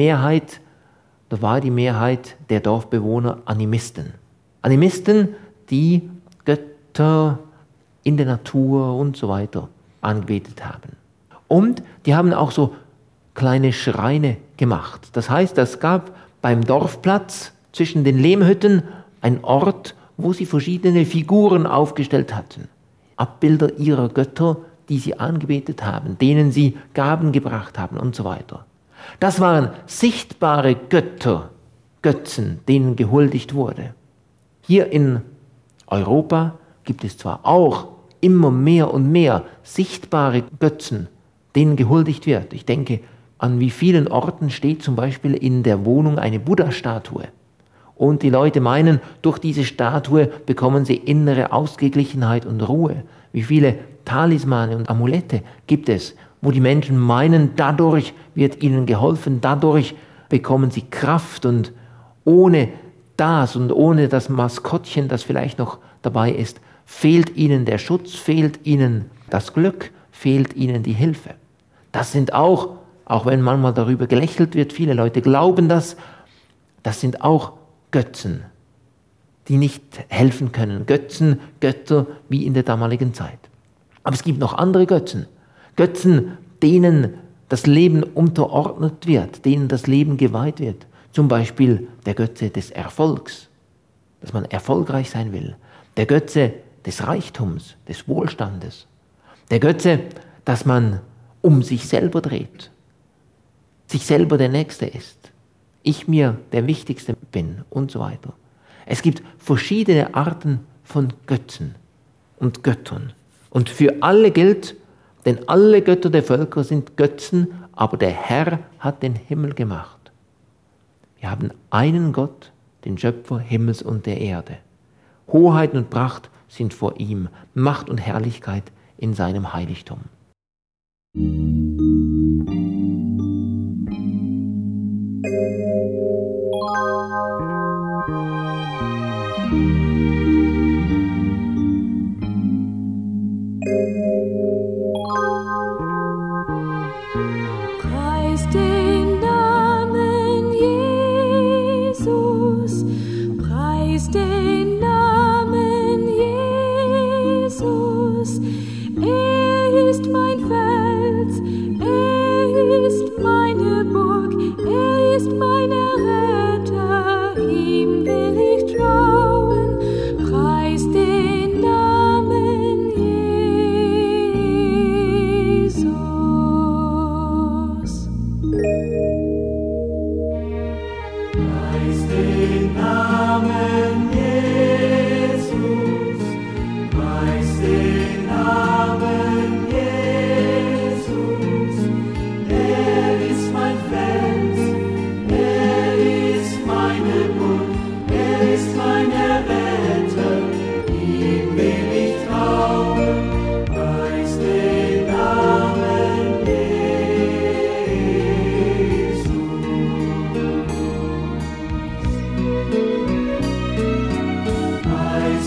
war die Mehrheit der Dorfbewohner Animisten. Animisten, die Götter in der Natur und so weiter angebetet haben. Und die haben auch so kleine Schreine gemacht. Das heißt, es gab beim Dorfplatz zwischen den Lehmhütten einen Ort, wo sie verschiedene Figuren aufgestellt hatten. Abbilder ihrer Götter, die sie angebetet haben, denen sie Gaben gebracht haben und so weiter. Das waren sichtbare Götter, Götzen, denen gehuldigt wurde. Hier in Europa gibt es zwar auch immer mehr und mehr sichtbare Götzen, denen gehuldigt wird. Ich denke, an wie vielen Orten steht zum Beispiel in der Wohnung eine Buddha-Statue. Und die Leute meinen, durch diese Statue bekommen sie innere Ausgeglichenheit und Ruhe. Wie viele Talismane und Amulette gibt es, wo die Menschen meinen, dadurch wird ihnen geholfen, dadurch bekommen sie Kraft und ohne das und ohne das Maskottchen, das vielleicht noch dabei ist, fehlt ihnen der Schutz, fehlt ihnen das Glück, fehlt ihnen die Hilfe. Das sind auch wenn manchmal darüber gelächelt wird, viele Leute glauben das sind auch Götzen, die nicht helfen können. Götzen, Götter wie in der damaligen Zeit. Aber es gibt noch andere Götzen. Götzen, denen das Leben unterordnet wird, denen das Leben geweiht wird. Zum Beispiel der Götze des Erfolgs, dass man erfolgreich sein will. Der Götze des Reichtums, des Wohlstandes. Der Götze, dass man um sich selber dreht, sich selber der Nächste ist. Ich mir der Wichtigste bin und so weiter. Es gibt verschiedene Arten von Götzen und Göttern. Und für alle gilt, denn alle Götter der Völker sind Götzen, aber der Herr hat den Himmel gemacht. Wir haben einen Gott, den Schöpfer Himmels und der Erde. Hoheit und Pracht sind vor ihm, Macht und Herrlichkeit in seinem Heiligtum.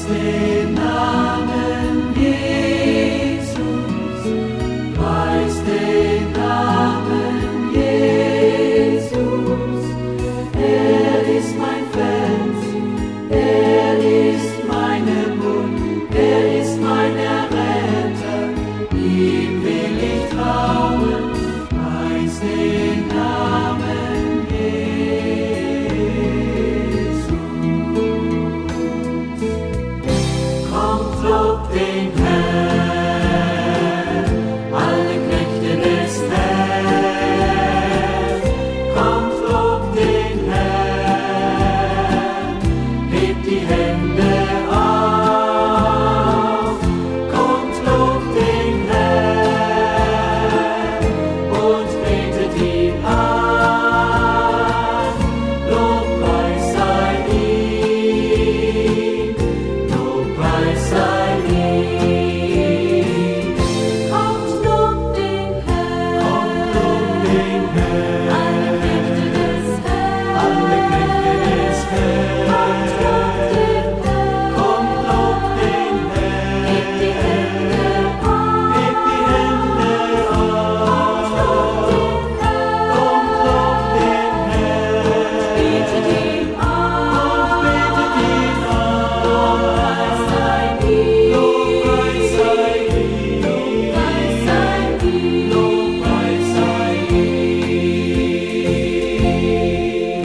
den Namen Jesus, preis den Namen Jesus. Er ist mein Fels, er ist meine Burg, er ist mein Erretter, ihm will ich trauen, preis den Namen Jesus. Kommt, lobt den Herrn, alle Knechte des Herrn. Kommt, lobt den Herrn, hebt die Hände auf. Kommt, lobt den Herrn und betet ihn an. Lobpreis sei ihm, Lobpreis sei ihm. Kommt, lobt den Herrn, alle Knechte des Herrn. Kommt, lobt den Herrn, hebt die Hände auf. Kommt, lobt den Herrn, betet ihn an. Lobpreis sei ihm, Lobpreis sei ihm, Lobpreis sei ihm.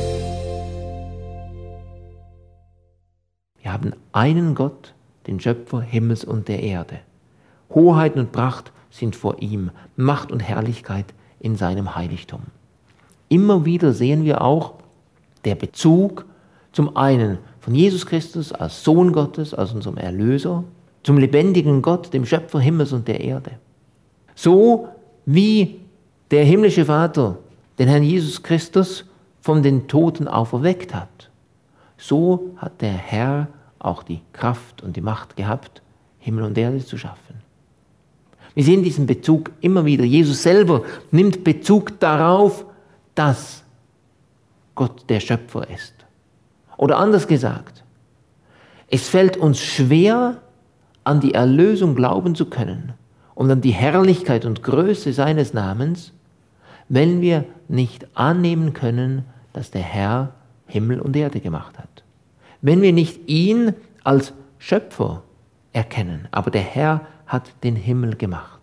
Wir haben einen Gott, den Schöpfer Himmels und der Erde. Hoheit und Pracht sind vor ihm, Macht und Herrlichkeit in seinem Heiligtum. Immer wieder sehen wir auch der Bezug zum einen von Jesus Christus als Sohn Gottes, als unserem Erlöser, zum lebendigen Gott, dem Schöpfer Himmels und der Erde. So wie der himmlische Vater den Herrn Jesus Christus von den Toten auferweckt hat, so hat der Herr auch die Kraft und die Macht gehabt, Himmel und Erde zu schaffen. Wir sehen diesen Bezug immer wieder. Jesus selber nimmt Bezug darauf, dass Gott der Schöpfer ist. Oder anders gesagt, es fällt uns schwer, an die Erlösung glauben zu können und an die Herrlichkeit und Größe seines Namens, wenn wir nicht annehmen können, dass der Herr Himmel und Erde gemacht hat. Wenn wir nicht ihn als Schöpfer erkennen, aber der Herr hat den Himmel gemacht.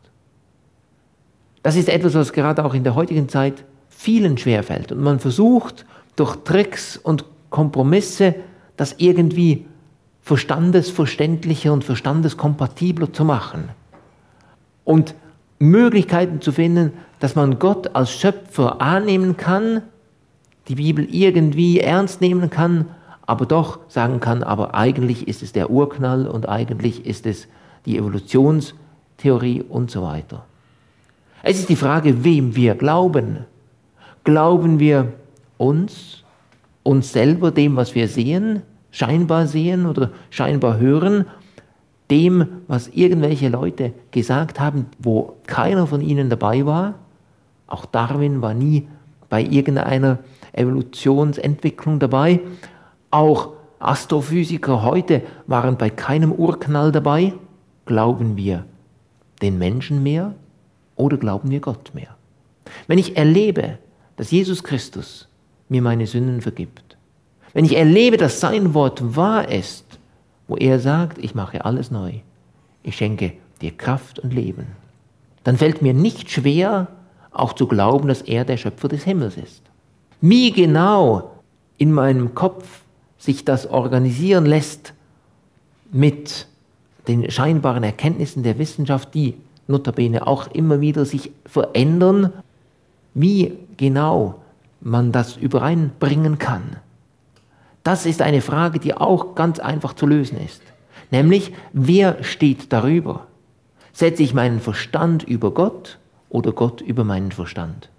Das ist etwas, was gerade auch in der heutigen Zeit vielen schwerfällt. Und man versucht durch Tricks und Kompromisse, das irgendwie verstandesverständlicher und verstandeskompatibler zu machen. Und Möglichkeiten zu finden, dass man Gott als Schöpfer annehmen kann, die Bibel irgendwie ernst nehmen kann, aber doch sagen kann, aber eigentlich ist es der Urknall und eigentlich ist es die Evolutionstheorie und so weiter. Es ist die Frage, wem wir glauben. Glauben wir uns selber, dem, was wir sehen oder scheinbar hören, dem, was irgendwelche Leute gesagt haben, wo keiner von ihnen dabei war? Auch Darwin war nie bei irgendeiner Evolutionsentwicklung dabei. Auch Astrophysiker heute waren bei keinem Urknall dabei. Glauben wir den Menschen mehr oder glauben wir Gott mehr? Wenn ich erlebe, dass Jesus Christus mir meine Sünden vergibt, wenn ich erlebe, dass sein Wort wahr ist, wo er sagt, ich mache alles neu, ich schenke dir Kraft und Leben, dann fällt mir nicht schwer, auch zu glauben, dass er der Schöpfer des Himmels ist. Wie genau in meinem Kopf sich das organisieren lässt mit den scheinbaren Erkenntnissen der Wissenschaft, die notabene auch immer wieder sich verändern, wie genau man das übereinbringen kann. Das ist eine Frage, die auch ganz einfach zu lösen ist. Nämlich, wer steht darüber? Setze ich meinen Verstand über Gott oder Gott über meinen Verstand?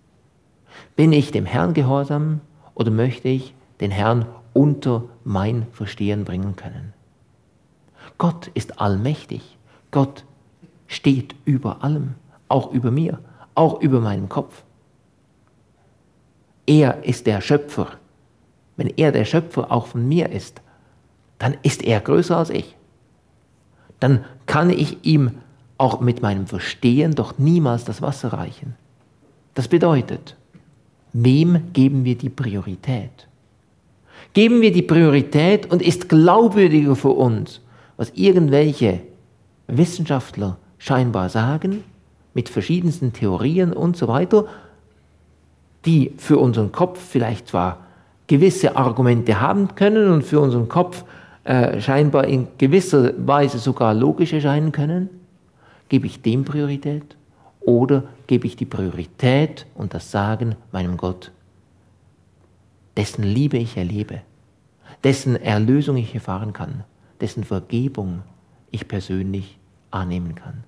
Bin ich dem Herrn gehorsam oder möchte ich den Herrn unter mein Verstehen bringen können? Gott ist allmächtig. Gott steht über allem, auch über mir, auch über meinem Kopf. Er ist der Schöpfer. Wenn er der Schöpfer auch von mir ist, dann ist er größer als ich. Dann kann ich ihm auch mit meinem Verstehen doch niemals das Wasser reichen. Das bedeutet, wem geben wir die Priorität? Geben wir die Priorität und ist glaubwürdiger für uns, was irgendwelche Wissenschaftler scheinbar sagen, mit verschiedensten Theorien und so weiter, die für unseren Kopf vielleicht zwar gewisse Argumente haben können und für unseren Kopf scheinbar in gewisser Weise sogar logisch erscheinen können? Gebe ich dem Priorität oder gebe ich die Priorität und das Sagen meinem Gott, dessen Liebe ich erlebe, dessen Erlösung ich erfahren kann, dessen Vergebung ich persönlich annehmen kann?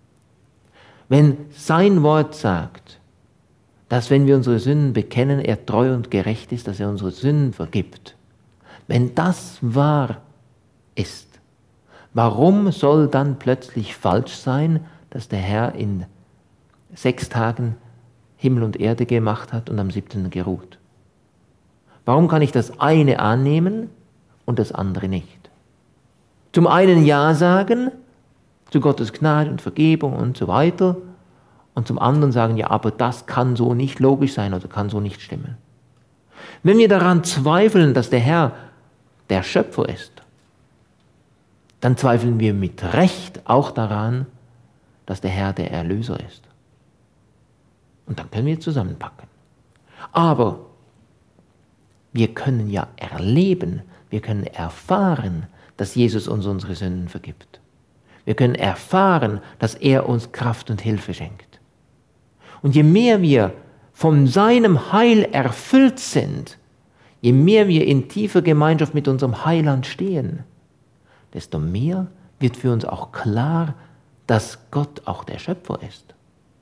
Wenn sein Wort sagt, dass wenn wir unsere Sünden bekennen, er treu und gerecht ist, dass er unsere Sünden vergibt, wenn das wahr ist, warum soll dann plötzlich falsch sein, dass der Herr in 6 Tagen Himmel und Erde gemacht hat und am 7. geruht? Warum kann ich das eine annehmen und das andere nicht? Zum einen Ja sagen zu Gottes Gnade und Vergebung und so weiter und zum anderen sagen, ja, aber das kann so nicht logisch sein oder kann so nicht stimmen. Wenn wir daran zweifeln, dass der Herr der Schöpfer ist, dann zweifeln wir mit Recht auch daran, dass der Herr der Erlöser ist. Und dann können wir zusammenpacken. Aber wir können ja erleben, wir können erfahren, dass Jesus uns unsere Sünden vergibt. Wir können erfahren, dass er uns Kraft und Hilfe schenkt. Und je mehr wir von seinem Heil erfüllt sind, je mehr wir in tiefer Gemeinschaft mit unserem Heiland stehen, desto mehr wird für uns auch klar, dass Gott auch der Schöpfer ist.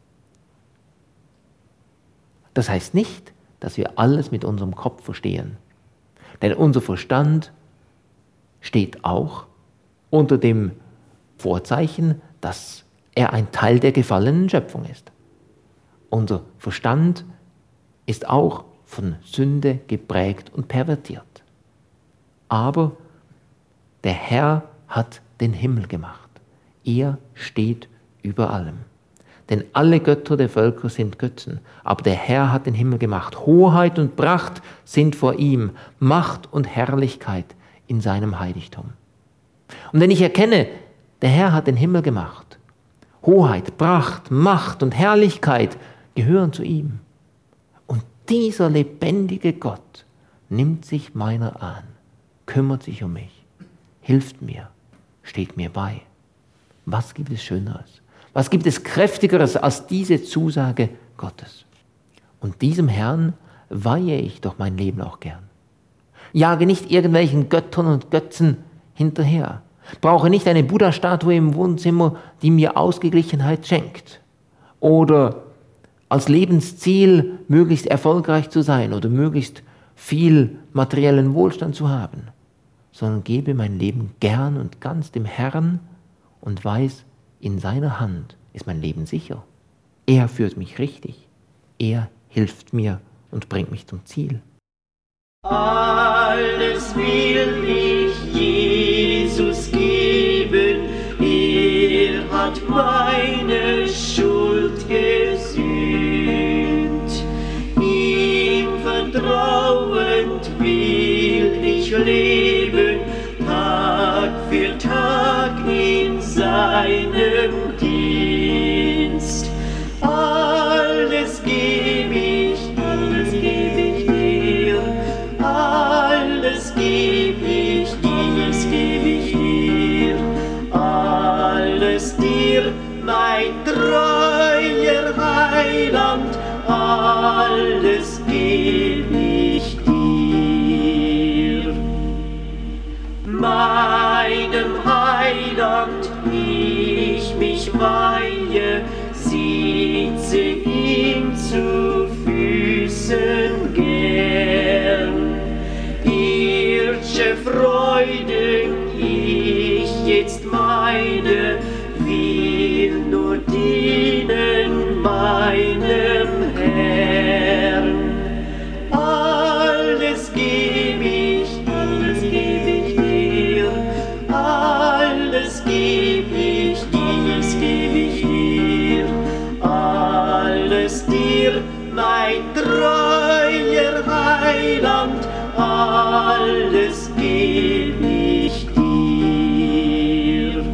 Das heißt nicht, dass wir alles mit unserem Kopf verstehen. Denn unser Verstand steht auch unter dem Vorzeichen, dass er ein Teil der gefallenen Schöpfung ist. Unser Verstand ist auch von Sünde geprägt und pervertiert. Aber der Herr hat den Himmel gemacht. Er steht über allem. Denn alle Götter der Völker sind Götzen, aber der Herr hat den Himmel gemacht. Hoheit und Pracht sind vor ihm, Macht und Herrlichkeit in seinem Heiligtum. Und wenn ich erkenne, der Herr hat den Himmel gemacht, Hoheit, Pracht, Macht und Herrlichkeit gehören zu ihm. Und dieser lebendige Gott nimmt sich meiner an, kümmert sich um mich, hilft mir, steht mir bei. Was gibt es Schöneres? Was gibt es Kräftigeres als diese Zusage Gottes? Und diesem Herrn weihe ich doch mein Leben auch gern. Jage nicht irgendwelchen Göttern und Götzen hinterher. Brauche nicht eine Buddha-Statue im Wohnzimmer, die mir Ausgeglichenheit schenkt. Oder als Lebensziel möglichst erfolgreich zu sein oder möglichst viel materiellen Wohlstand zu haben. Sondern gebe mein Leben gern und ganz dem Herrn und weiß, in seiner Hand ist mein Leben sicher. Er führt mich richtig. Er hilft mir und bringt mich zum Ziel. Alles will ich Jesus geben, er hat meine Schuld gesühnt. Ihm vertrauend will ich leben, Tag für Tag in seinem Dienst. Alles gebe ich dir, alles gebe ich dir, alles dir, mein treuer Heiland, alles gebe ich dir. Meinem Heiland ich mich weihe, sitze ihm zu Füßen gern. Irdische Freuden ich jetzt meine, will nur dienen meinem Herrn. Alles gebe ich dir, alles geb ich dir.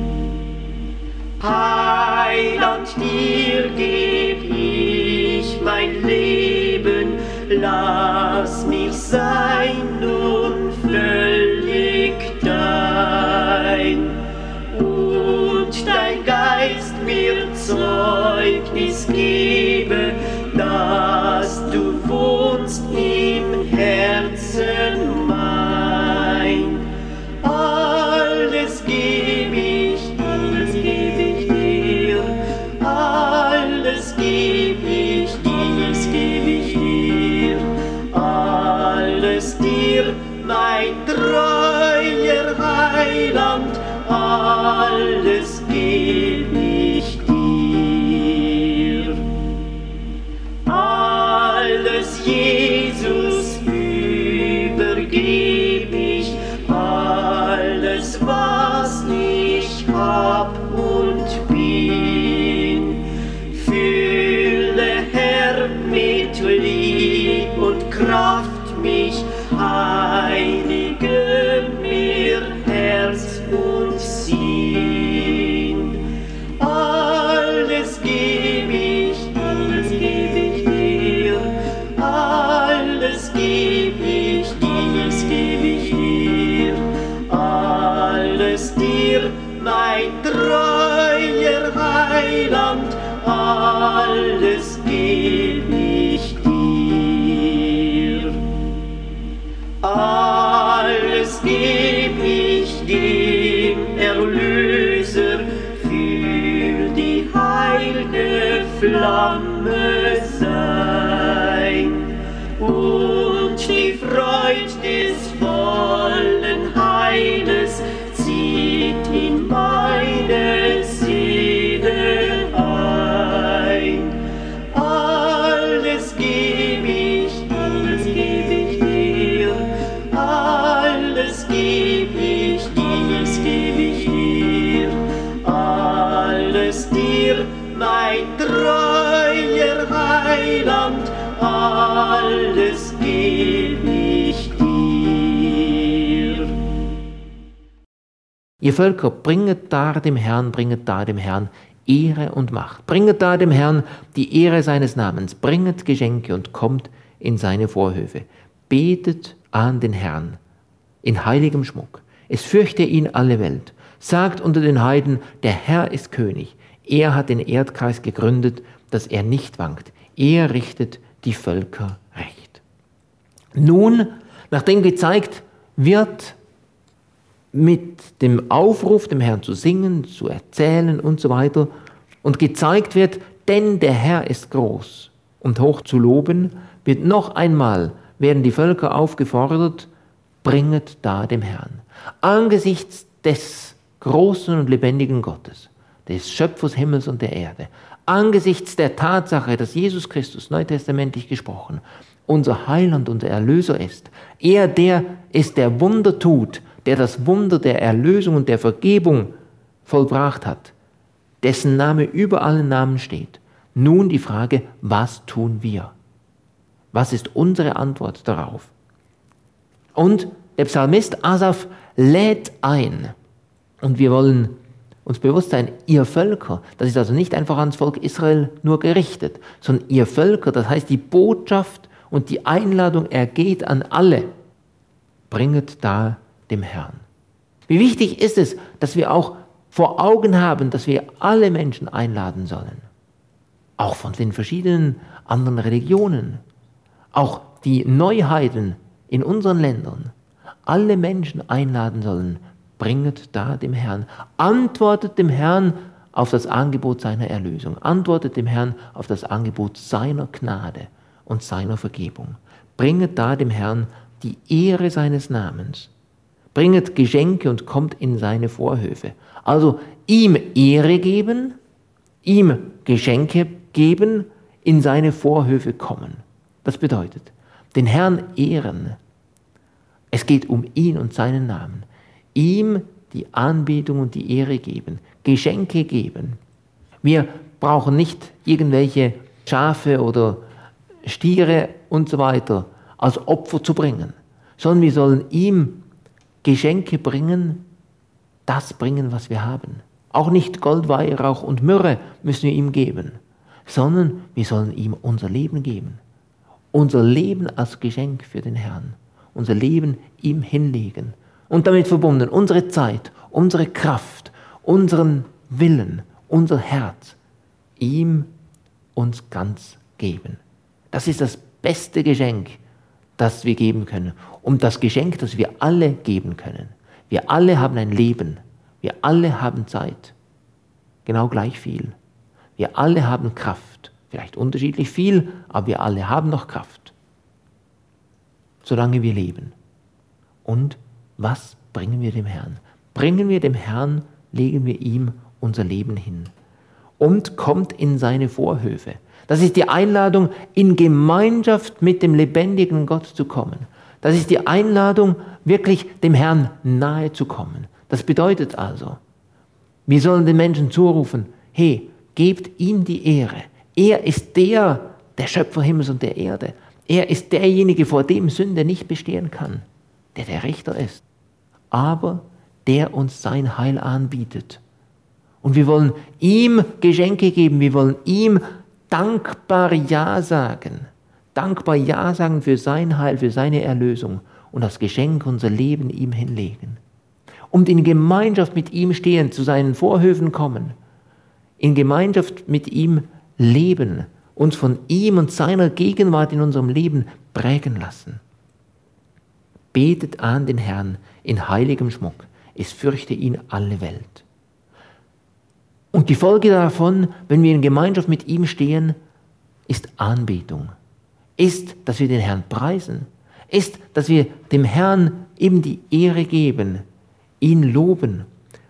Heiland, dir geb ich mein Leben, lass mich sein nun völlig dein. Und dein Geist mir Zeugnis gebe, dass du wohnst im Herzen mein. Alles geb ich dir, alles geb ich dir, alles dir, mein treuer Heiland, alles geb ich dir. Alles, Jesus, übergeb ich, alles, was ich hab und bin. Fülle, Herr, mit Lieb und Kraft mich, heilige mir Herz und Sinn. Alles geb ich dir, alles geb ich dir, alles dir, mein treuer Heiland, alles geb ich dir. Alles geb ich dem Erlöser, für die heilige Flamme sein. Und die Freud des vollen Heiles zieht in meine Seele ein. Alles geb ich dir, alles geb ich dir, alles dir, mein treuer Heiland, alles geb ich dir. Ihr Völker, bringet dar dem Herrn Ehre und Macht. Bringet dar dem Herrn die Ehre seines Namens, bringet Geschenke und kommt in seine Vorhöfe. Betet an den Herrn in heiligem Schmuck. Es fürchte ihn alle Welt. Sagt unter den Heiden, der Herr ist König. Er hat den Erdkreis gegründet, dass er nicht wankt. Er richtet die Völker recht. Nun, nachdem gezeigt wird, mit dem Aufruf, dem Herrn zu singen, zu erzählen und so weiter, und gezeigt wird, denn der Herr ist groß und hoch zu loben, wird noch einmal, werden die Völker aufgefordert, bringet dar dem Herrn. Angesichts des großen und lebendigen Gottes, des Schöpfers Himmels und der Erde, angesichts der Tatsache, dass Jesus Christus, neutestamentlich gesprochen, unser Heiland, unser Erlöser ist, er der ist, der Wunder tut, der das Wunder der Erlösung und der Vergebung vollbracht hat, dessen Name über allen Namen steht. Nun die Frage, was tun wir? Was ist unsere Antwort darauf? Und der Psalmist Asaf lädt ein, und wir wollen uns bewusst sein, ihr Völker, das ist also nicht einfach ans Volk Israel nur gerichtet, sondern ihr Völker, das heißt die Botschaft und die Einladung ergeht an alle, bringet dar dem Herrn. Wie wichtig ist es, dass wir auch vor Augen haben, dass wir alle Menschen einladen sollen. Auch von den verschiedenen anderen Religionen. Auch die Neuheiden in unseren Ländern. Alle Menschen einladen sollen, bringet dar dem Herrn. Antwortet dem Herrn auf das Angebot seiner Erlösung. Antwortet dem Herrn auf das Angebot seiner Gnade und seiner Vergebung. Bringet dar dem Herrn die Ehre seines Namens. Bringet Geschenke und kommt in seine Vorhöfe. Also ihm Ehre geben, ihm Geschenke geben, in seine Vorhöfe kommen. Das bedeutet, den Herrn ehren. Es geht um ihn und seinen Namen. Ihm die Anbetung und die Ehre geben, Geschenke geben. Wir brauchen nicht irgendwelche Schafe oder Stiere und so weiter als Opfer zu bringen, sondern wir sollen ihm Geschenke bringen, das bringen, was wir haben. Auch nicht Gold, Weihrauch und Myrrhe müssen wir ihm geben, sondern wir sollen ihm unser Leben geben. Unser Leben als Geschenk für den Herrn. Unser Leben ihm hinlegen. Und damit verbunden unsere Zeit, unsere Kraft, unseren Willen, unser Herz ihm uns ganz geben. Das ist das beste Geschenk, das wir geben können. Und das Geschenk, das wir alle geben können. Wir alle haben ein Leben. Wir alle haben Zeit. Genau gleich viel. Wir alle haben Kraft. Vielleicht unterschiedlich viel, aber wir alle haben noch Kraft. Solange wir leben. Und was bringen wir dem Herrn? Bringen wir dem Herrn, legen wir ihm unser Leben hin. Und kommt in seine Vorhöfe. Das ist die Einladung, in Gemeinschaft mit dem lebendigen Gott zu kommen. Das ist die Einladung, wirklich dem Herrn nahe zu kommen. Das bedeutet also, wir sollen den Menschen zurufen, hey, gebt ihm die Ehre. Er ist der Schöpfer Himmels und der Erde. Er ist derjenige, vor dem Sünde nicht bestehen kann, der Richter ist, aber der uns sein Heil anbietet. Und wir wollen ihm Geschenke geben, wir wollen ihm dankbar Ja sagen. Dankbar Ja sagen für sein Heil, für seine Erlösung und das Geschenk unser Leben ihm hinlegen. Und in Gemeinschaft mit ihm stehen, zu seinen Vorhöfen kommen, in Gemeinschaft mit ihm leben, uns von ihm und seiner Gegenwart in unserem Leben prägen lassen. Betet an den Herrn in heiligem Schmuck, es fürchte ihn alle Welt. Und die Folge davon, wenn wir in Gemeinschaft mit ihm stehen, ist Anbetung. Ist, dass wir den Herrn preisen. Ist, dass wir dem Herrn ihm die Ehre geben, ihn loben.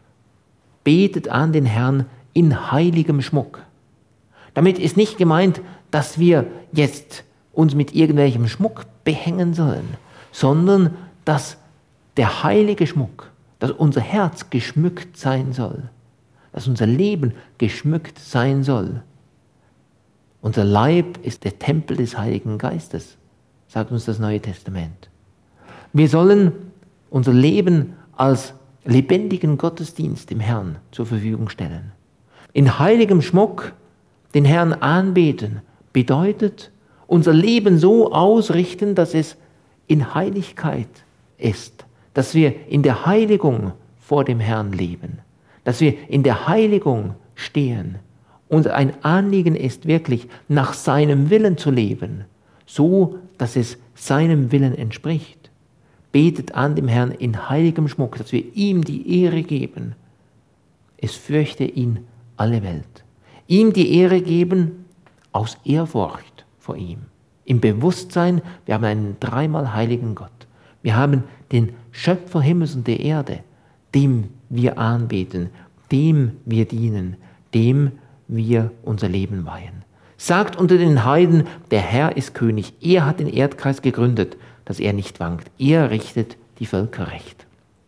Betet an den Herrn in heiligem Schmuck. Damit ist nicht gemeint, dass wir jetzt uns mit irgendwelchem Schmuck behängen sollen, sondern dass der heilige Schmuck, dass unser Herz geschmückt sein soll, dass unser Leben geschmückt sein soll. Unser Leib ist der Tempel des Heiligen Geistes, sagt uns das Neue Testament. Wir sollen unser Leben als lebendigen Gottesdienst dem Herrn zur Verfügung stellen. In heiligem Schmuck den Herrn anbeten bedeutet, unser Leben so ausrichten, dass es in Heiligkeit ist, dass wir in der Heiligung vor dem Herrn leben, dass wir in der Heiligung stehen. Und ein Anliegen ist wirklich, nach seinem Willen zu leben, so dass es seinem Willen entspricht. Betet an dem Herrn in heiligem Schmuck, dass wir ihm die Ehre geben. Es fürchte ihn alle Welt. Ihm die Ehre geben aus Ehrfurcht vor ihm. Im Bewusstsein, wir haben einen dreimal heiligen Gott. Wir haben den Schöpfer Himmels und der Erde, dem wir anbeten, dem wir dienen, dem wir unser Leben weihen. Sagt unter den Heiden, der Herr ist König. Er hat den Erdkreis gegründet, dass er nicht wankt. Er richtet die Völker recht.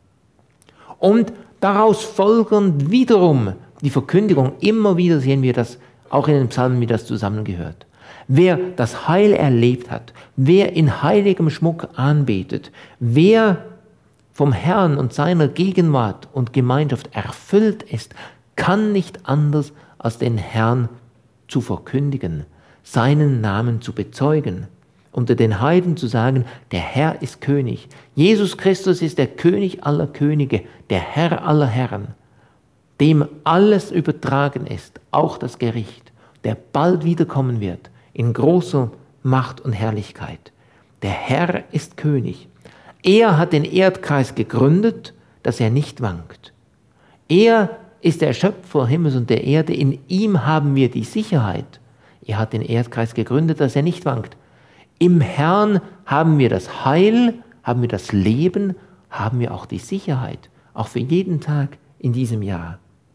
Und daraus folgern wiederum die Verkündigung. Immer wieder sehen wir das, auch in den Psalmen, wie das zusammengehört. Wer das Heil erlebt hat, wer in heiligem Schmuck anbetet, wer vom Herrn und seiner Gegenwart und Gemeinschaft erfüllt ist, kann nicht anders als den Herrn zu verkündigen, seinen Namen zu bezeugen, unter den Heiden zu sagen, der Herr ist König. Jesus Christus ist der König aller Könige, der Herr aller Herren, dem alles übertragen ist, auch das Gericht, der bald wiederkommen wird, in großer Macht und Herrlichkeit. Der Herr ist König. Er hat den Erdkreis gegründet, dass er nicht wankt. Er ist der Schöpfer Himmels und der Erde. In ihm haben wir die Sicherheit. Er hat den Erdkreis gegründet, dass er nicht wankt. Im Herrn haben wir das Heil, haben wir das Leben, haben wir auch die Sicherheit, auch für jeden Tag in diesem Jahr.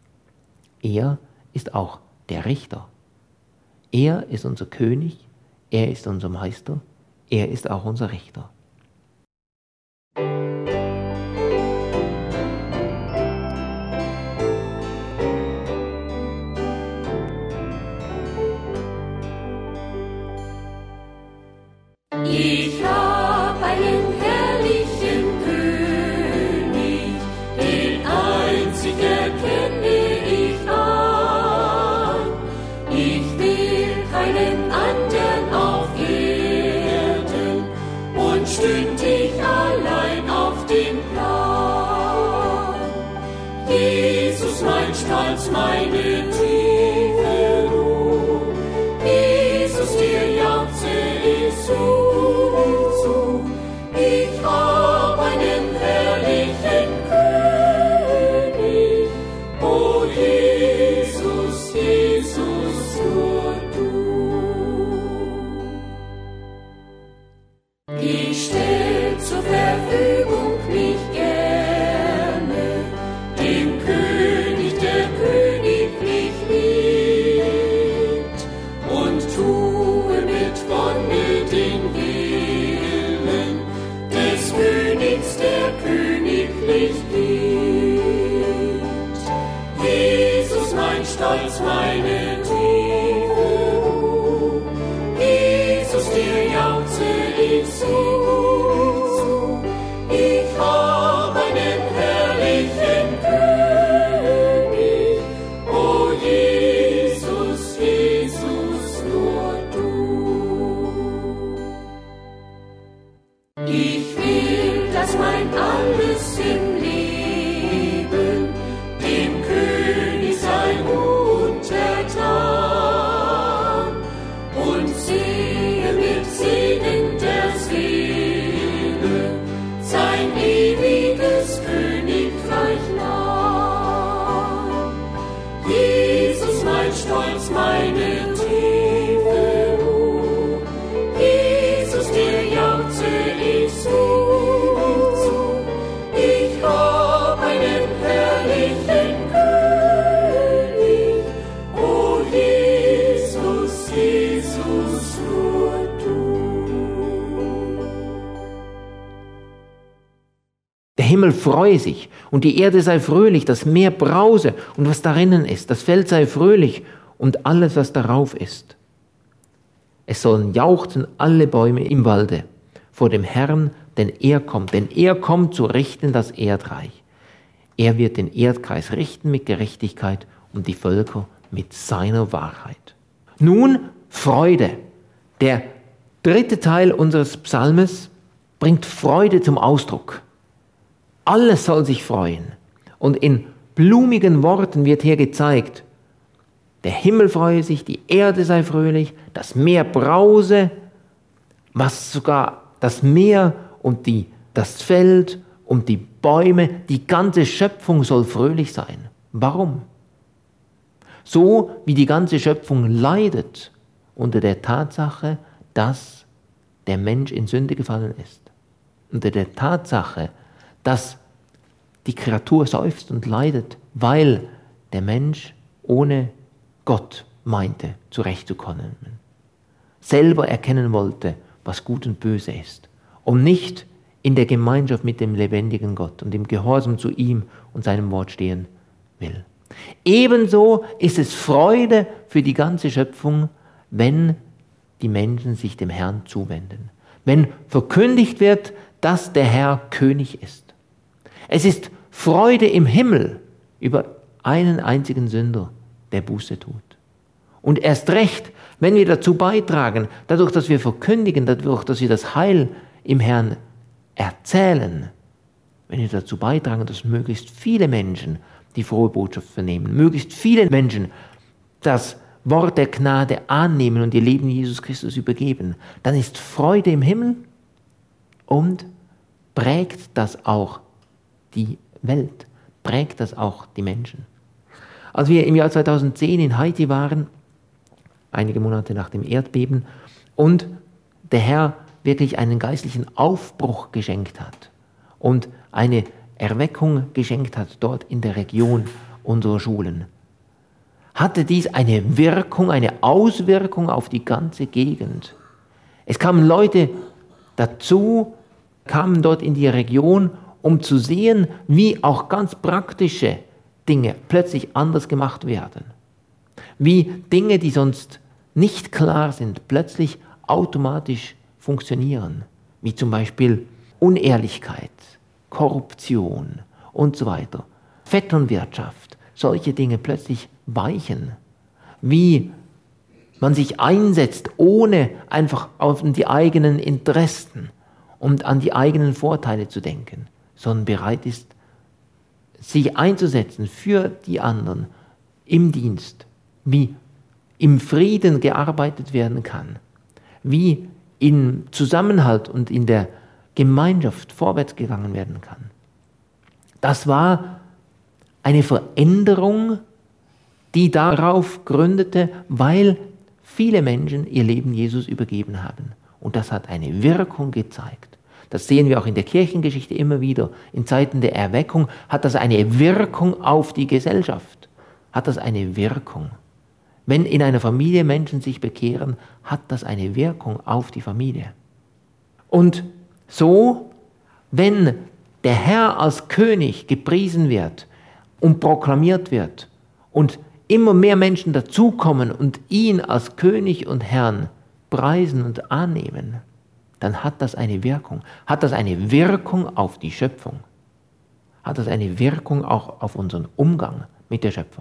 Er ist auch der Richter. Er ist unser König, er ist unser Meister, er ist auch unser Richter. Ich hab einen herrlichen Stolz, meine tiefe Ruhe. Jesus, dir jauchze ich zu. Ich hab einen herrlichen König. O Jesus, Jesus, nur du. Ich stell zur Verfügung mich gerne dem König, der königlich lebt, und tue mit von mir den Willen des Königs, der königlich lebt. Jesus, mein Stolz, meine tiefe Ruhe. Jesus, dir jauchze ich zu. Ich hab einen herrlichen König. O Jesus, Jesus, nur du. Ich will, dass mein alles im Leben dem König sei untertan und sehe mit Segen der Seele sein ewiges Königreich nah. Jesus, mein Stolz, meine tiefe Ruhe. Jesus, dir jauchze ich zu. Ich hab einen herrlichen König. O Jesus, Jesus, nur du. Der Himmel freue sich und die Erde sei fröhlich, das Meer brause und was darinnen ist, das Feld sei fröhlich und alles, was darauf ist. Es sollen jauchzen alle Bäume im Walde vor dem Herrn, denn er kommt zu richten das Erdreich. Er wird den Erdkreis richten mit Gerechtigkeit und die Völker mit seiner Wahrheit. Nun Freude. Der dritte Teil unseres Psalmes bringt Freude zum Ausdruck. Alles soll sich freuen. Und in blumigen Worten wird hier gezeigt, der Himmel freue sich, die Erde sei fröhlich, das Meer brause, was sogar das Meer und das Feld und die Bäume, die ganze Schöpfung soll fröhlich sein. Warum? So wie die ganze Schöpfung leidet unter der Tatsache, dass der Mensch in Sünde gefallen ist. Unter der Tatsache, dass die Kreatur seufzt und leidet, weil der Mensch ohne Gott meinte, zurechtzukommen. Selber erkennen wollte, was gut und böse ist. Und nicht in der Gemeinschaft mit dem lebendigen Gott und im Gehorsam zu ihm und seinem Wort stehen will. Ebenso ist es Freude für die ganze Schöpfung, wenn die Menschen sich dem Herrn zuwenden. Wenn verkündigt wird, dass der Herr König ist. Es ist Freude im Himmel über einen einzigen Sünder, der Buße tut. Und erst recht, wenn wir dazu beitragen, dadurch, dass wir verkündigen, dadurch, dass wir das Heil im Herrn erzählen, wenn wir dazu beitragen, dass möglichst viele Menschen die frohe Botschaft vernehmen, möglichst viele Menschen das Wort der Gnade annehmen und ihr Leben Jesus Christus übergeben, dann ist Freude im Himmel und prägt das auch die Welt, prägt das auch die Menschen. Als wir im Jahr 2010 in Haiti waren, einige Monate nach dem Erdbeben, und der Herr wirklich einen geistlichen Aufbruch geschenkt hat und eine Erweckung geschenkt hat dort in der Region unserer Schulen, hatte dies eine Wirkung, eine Auswirkung auf die ganze Gegend. Es kamen Leute dazu, kamen dort in die Region, um zu sehen, wie auch ganz praktische Dinge plötzlich anders gemacht werden. Wie Dinge, die sonst nicht klar sind, plötzlich automatisch funktionieren. Wie zum Beispiel Unehrlichkeit, Korruption und so weiter. Vetternwirtschaft, solche Dinge plötzlich weichen. Wie man sich einsetzt, ohne einfach auf die eigenen Interessen und an die eigenen Vorteile zu denken, sondern bereit ist, sich einzusetzen für die anderen im Dienst, wie im Frieden gearbeitet werden kann, wie im Zusammenhalt und in der Gemeinschaft vorwärts gegangen werden kann. Das war eine Veränderung, die darauf gründete, weil viele Menschen ihr Leben Jesus übergeben haben. Und das hat eine Wirkung gezeigt. Das sehen wir auch in der Kirchengeschichte immer wieder. In Zeiten der Erweckung hat das eine Wirkung auf die Gesellschaft. Hat das eine Wirkung. Wenn in einer Familie Menschen sich bekehren, hat das eine Wirkung auf die Familie. Und so, wenn der Herr als König gepriesen wird und proklamiert wird und immer mehr Menschen dazukommen und ihn als König und Herrn preisen und annehmen, dann hat das eine Wirkung. Hat das eine Wirkung auf die Schöpfung? Hat das eine Wirkung auch auf unseren Umgang mit der Schöpfung?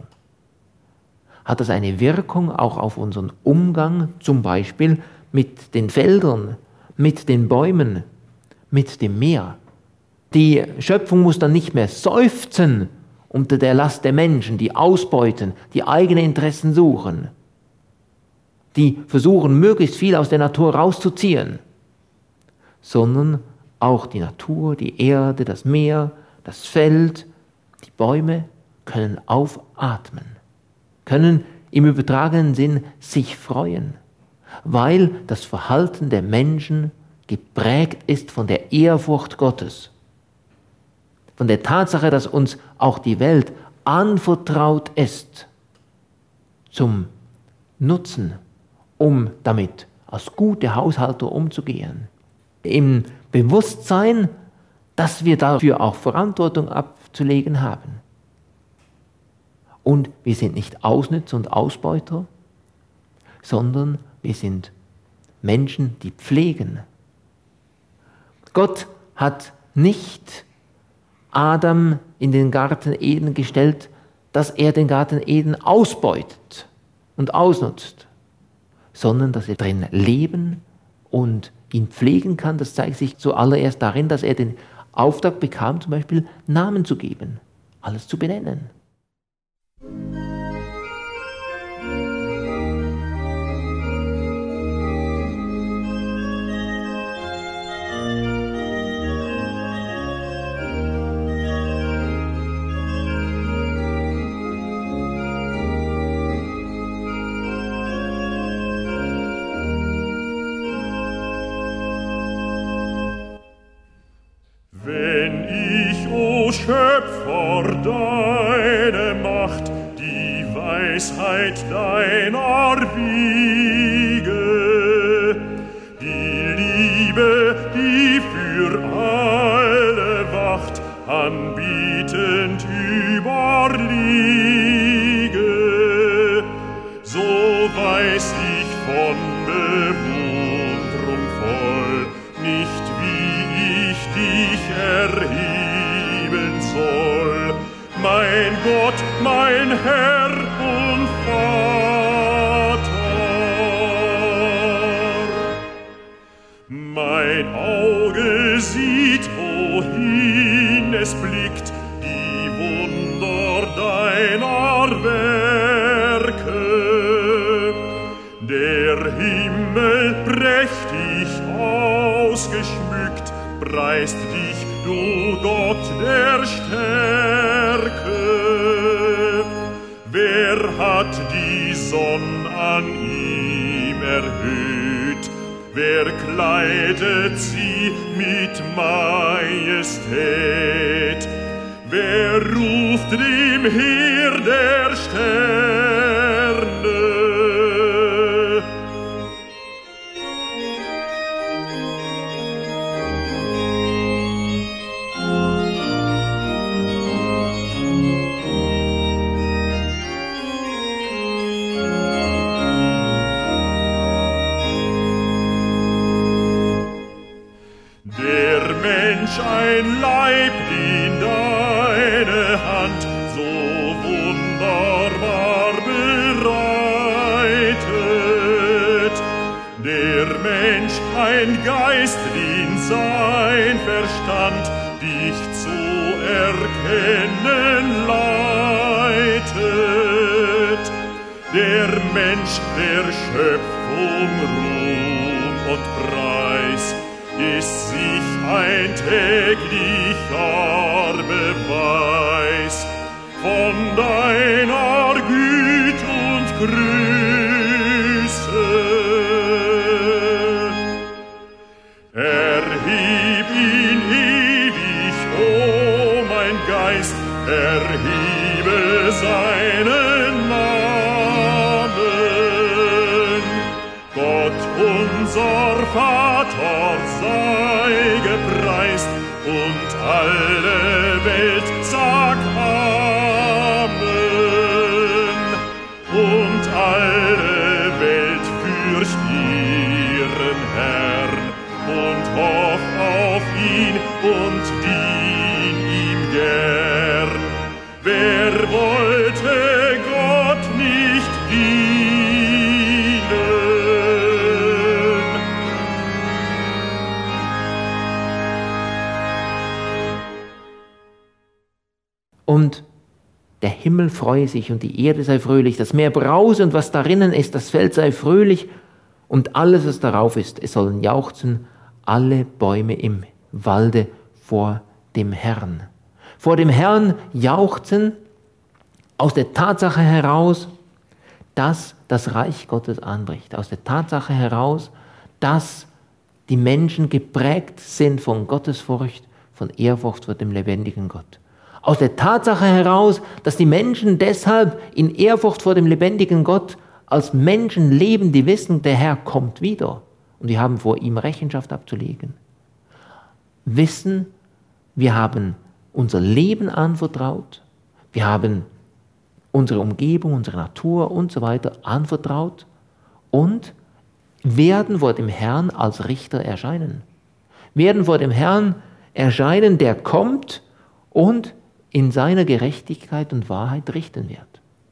Hat das eine Wirkung auch auf unseren Umgang zum Beispiel mit den Feldern, mit den Bäumen, mit dem Meer? Die Schöpfung muss dann nicht mehr seufzen unter der Last der Menschen, die ausbeuten, die eigene Interessen suchen, die versuchen, möglichst viel aus der Natur rauszuziehen, sondern auch die Natur, die Erde, das Meer, das Feld, die Bäume können aufatmen, können im übertragenen Sinn sich freuen, weil das Verhalten der Menschen geprägt ist von der Ehrfurcht Gottes, von der Tatsache, dass uns auch die Welt anvertraut ist zum Nutzen, um damit als gute Haushalter umzugehen. Im Bewusstsein, dass wir dafür auch Verantwortung abzulegen haben. Und wir sind nicht Ausnützer und Ausbeuter, sondern wir sind Menschen, die pflegen. Gott hat nicht Adam in den Garten Eden gestellt, dass er den Garten Eden ausbeutet und ausnutzt, sondern dass er drin leben und ihn pflegen kann. Das zeigt sich zuallererst darin, dass er den Auftrag bekam, zum Beispiel Namen zu geben, alles zu benennen. Schöpfer, deine Macht, die Weisheit deiner Wiege, die Liebe, die für alle wacht, anbietend überliege, so weiß ich von Bewunderung voll nicht, wie ich dich erhebe. Mein Gott, mein Herr und Vater. Mein Auge sieht, wohin es blickt, die Wunder deiner Werke. Der Himmel prächtig ausgeschmückt, preist dich, du Gott der Stärke. Wer hat die Sonne an ihm erhöht? Wer kleidet sie mit Majestät? Wer ruft dem Heer der Sterne? Ein Leib in deine Hand, so wunderbar bereitet. Der Mensch ein Geist in sein Verstand, dich zu erkennen der Mensch der Schöpfung Ruhm und Preis, ist sich ein täglicher Beweis von deiner Güte und Größe. Erheb ihn ewig, o mein Geist, erhebe seinen Namen. Gott unser Vater sei gepreist und alle Welt sag Amen. Und alle Welt fürcht ihren Herrn und hoff auf ihn und dien ihm gern. Wer wollte Gott nicht dienen? Und der Himmel freue sich und die Erde sei fröhlich, das Meer brause und was darinnen ist, das Feld sei fröhlich und alles, was darauf ist, es sollen jauchzen alle Bäume im Walde vor dem Herrn. Vor dem Herrn jauchzen aus der Tatsache heraus, dass das Reich Gottes anbricht. Aus der Tatsache heraus, dass die Menschen geprägt sind von Gottesfurcht, von Ehrfurcht vor dem lebendigen Gott. Aus der Tatsache heraus, dass die Menschen deshalb in Ehrfurcht vor dem lebendigen Gott als Menschen leben, die wissen, der Herr kommt wieder und wir haben vor ihm Rechenschaft abzulegen. Wissen, wir haben unser Leben anvertraut, wir haben unsere Umgebung, unsere Natur und so weiter anvertraut und werden vor dem Herrn als Richter erscheinen. Werden vor dem Herrn erscheinen, der kommt und in seiner Gerechtigkeit und Wahrheit richten wird.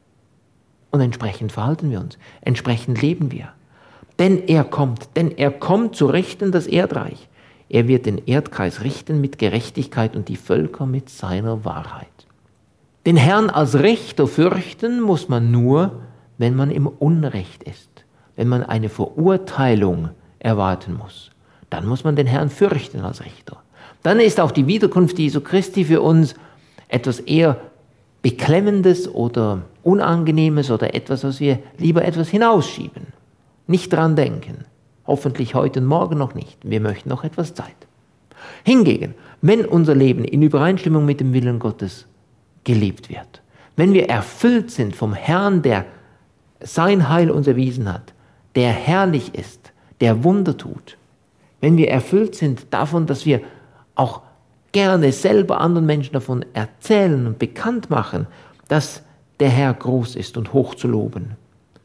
Und entsprechend verhalten wir uns, entsprechend leben wir. Denn er kommt zu richten das Erdreich. Er wird den Erdkreis richten mit Gerechtigkeit und die Völker mit seiner Wahrheit. Den Herrn als Richter fürchten muss man nur, wenn man im Unrecht ist, wenn man eine Verurteilung erwarten muss. Dann muss man den Herrn fürchten als Richter. Dann ist auch die Wiederkunft Jesu Christi für uns etwas eher Beklemmendes oder Unangenehmes oder etwas, was wir lieber etwas hinausschieben. Nicht dran denken. Hoffentlich heute und morgen noch nicht. Wir möchten noch etwas Zeit. Hingegen, wenn unser Leben in Übereinstimmung mit dem Willen Gottes gelebt wird, wenn wir erfüllt sind vom Herrn, der sein Heil uns erwiesen hat, der herrlich ist, der Wunder tut, wenn wir erfüllt sind davon, dass wir auch gerne selber anderen Menschen davon erzählen und bekannt machen, dass der Herr groß ist und hoch zu loben,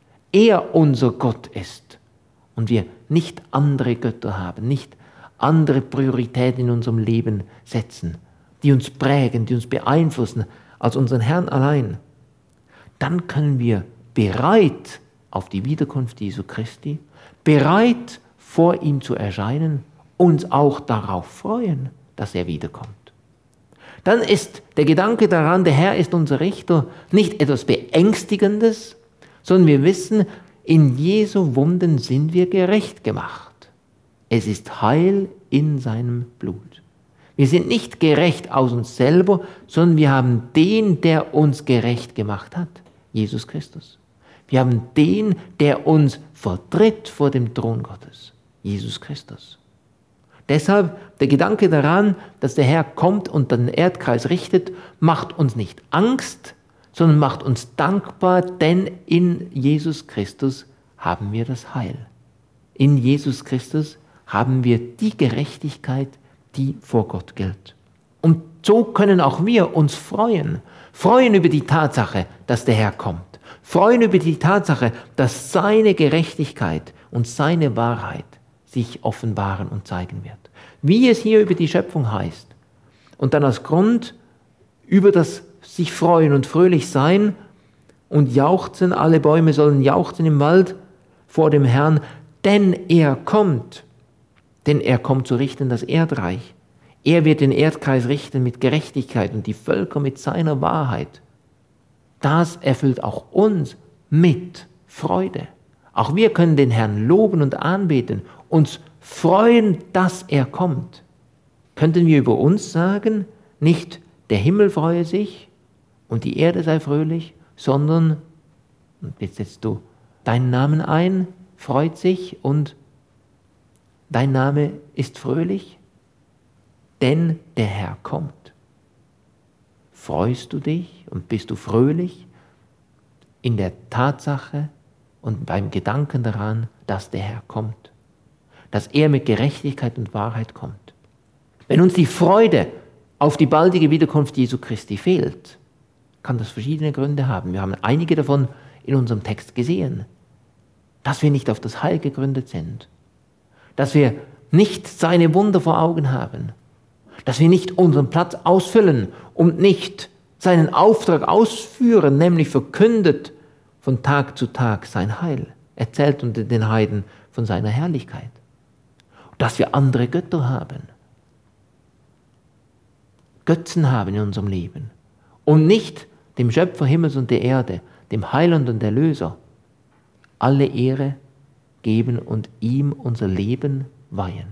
er unser Gott ist und wir nicht andere Götter haben, nicht andere Prioritäten in unserem Leben setzen, die uns prägen, die uns beeinflussen, als unseren Herrn allein, dann können wir bereit auf die Wiederkunft Jesu Christi, bereit vor ihm zu erscheinen, uns auch darauf freuen, dass er wiederkommt. Dann ist der Gedanke daran, der Herr ist unser Richter, nicht etwas Beängstigendes, sondern wir wissen, in Jesu Wunden sind wir gerecht gemacht. Es ist Heil in seinem Blut. Wir sind nicht gerecht aus uns selber, sondern wir haben den, der uns gerecht gemacht hat, Jesus Christus. Wir haben den, der uns vertritt vor dem Thron Gottes, Jesus Christus. Deshalb der Gedanke daran, dass der Herr kommt und den Erdkreis richtet, macht uns nicht Angst, sondern macht uns dankbar, denn in Jesus Christus haben wir das Heil. In Jesus Christus haben wir die Gerechtigkeit, die vor Gott gilt. Und so können auch wir uns freuen über die Tatsache, dass der Herr kommt. Freuen über die Tatsache, dass seine Gerechtigkeit und seine Wahrheit sich offenbaren und zeigen wird. Wie es hier über die Schöpfung heißt. Und dann als Grund über das sich freuen und fröhlich sein und jauchzen, alle Bäume sollen jauchzen im Wald vor dem Herrn, denn er kommt zu richten das Erdreich. Er wird den Erdkreis richten mit Gerechtigkeit und die Völker mit seiner Wahrheit. Das erfüllt auch uns mit Freude. Auch wir können den Herrn loben und anbeten, uns freuen, dass er kommt. Könnten wir über uns sagen, nicht der Himmel freue sich und die Erde sei fröhlich, sondern, und jetzt setzt du deinen Namen ein, freut sich und dein Name ist fröhlich, denn der Herr kommt. Freust du dich und bist du fröhlich in der Tatsache und beim Gedanken daran, dass der Herr kommt, dass er mit Gerechtigkeit und Wahrheit kommt? Wenn uns die Freude auf die baldige Wiederkunft Jesu Christi fehlt, kann das verschiedene Gründe haben. Wir haben einige davon in unserem Text gesehen. Dass wir nicht auf das Heil gegründet sind, dass wir nicht seine Wunder vor Augen haben, dass wir nicht unseren Platz ausfüllen und nicht seinen Auftrag ausführen, nämlich verkündet von Tag zu Tag sein Heil, erzählt unter den Heiden von seiner Herrlichkeit. Dass wir andere Götter haben, Götzen haben in unserem Leben und nicht dem Schöpfer Himmels und der Erde, dem Heiland und Erlöser, alle Ehre geben und ihm unser Leben weihen.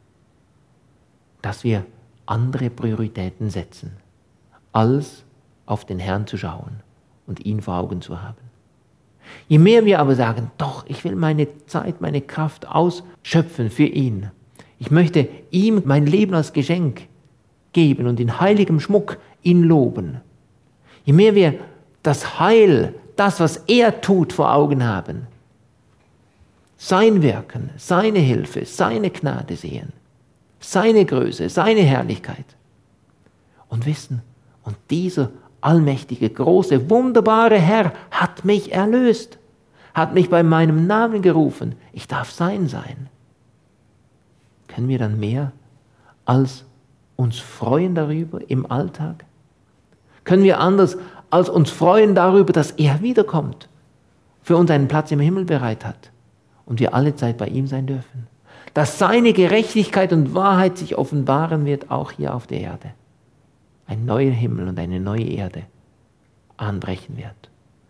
Dass wir andere Prioritäten setzen, als auf den Herrn zu schauen und ihn vor Augen zu haben. Je mehr wir aber sagen, doch, ich will meine Zeit, meine Kraft ausschöpfen für ihn. Ich möchte ihm mein Leben als Geschenk geben und in heiligem Schmuck ihn loben. Je mehr wir das Heil, das, was er tut, vor Augen haben, sein Wirken, seine Hilfe, seine Gnade sehen, seine Größe, seine Herrlichkeit und wissen, und dieser allmächtige, große, wunderbare Herr hat mich erlöst, hat mich bei meinem Namen gerufen, ich darf sein sein. Können wir dann mehr als uns freuen darüber im Alltag? Können wir anders als uns freuen darüber, dass er wiederkommt, für uns einen Platz im Himmel bereit hat und wir alle Zeit bei ihm sein dürfen? Dass seine Gerechtigkeit und Wahrheit sich offenbaren wird, auch hier auf der Erde. Ein neuer Himmel und eine neue Erde anbrechen wird.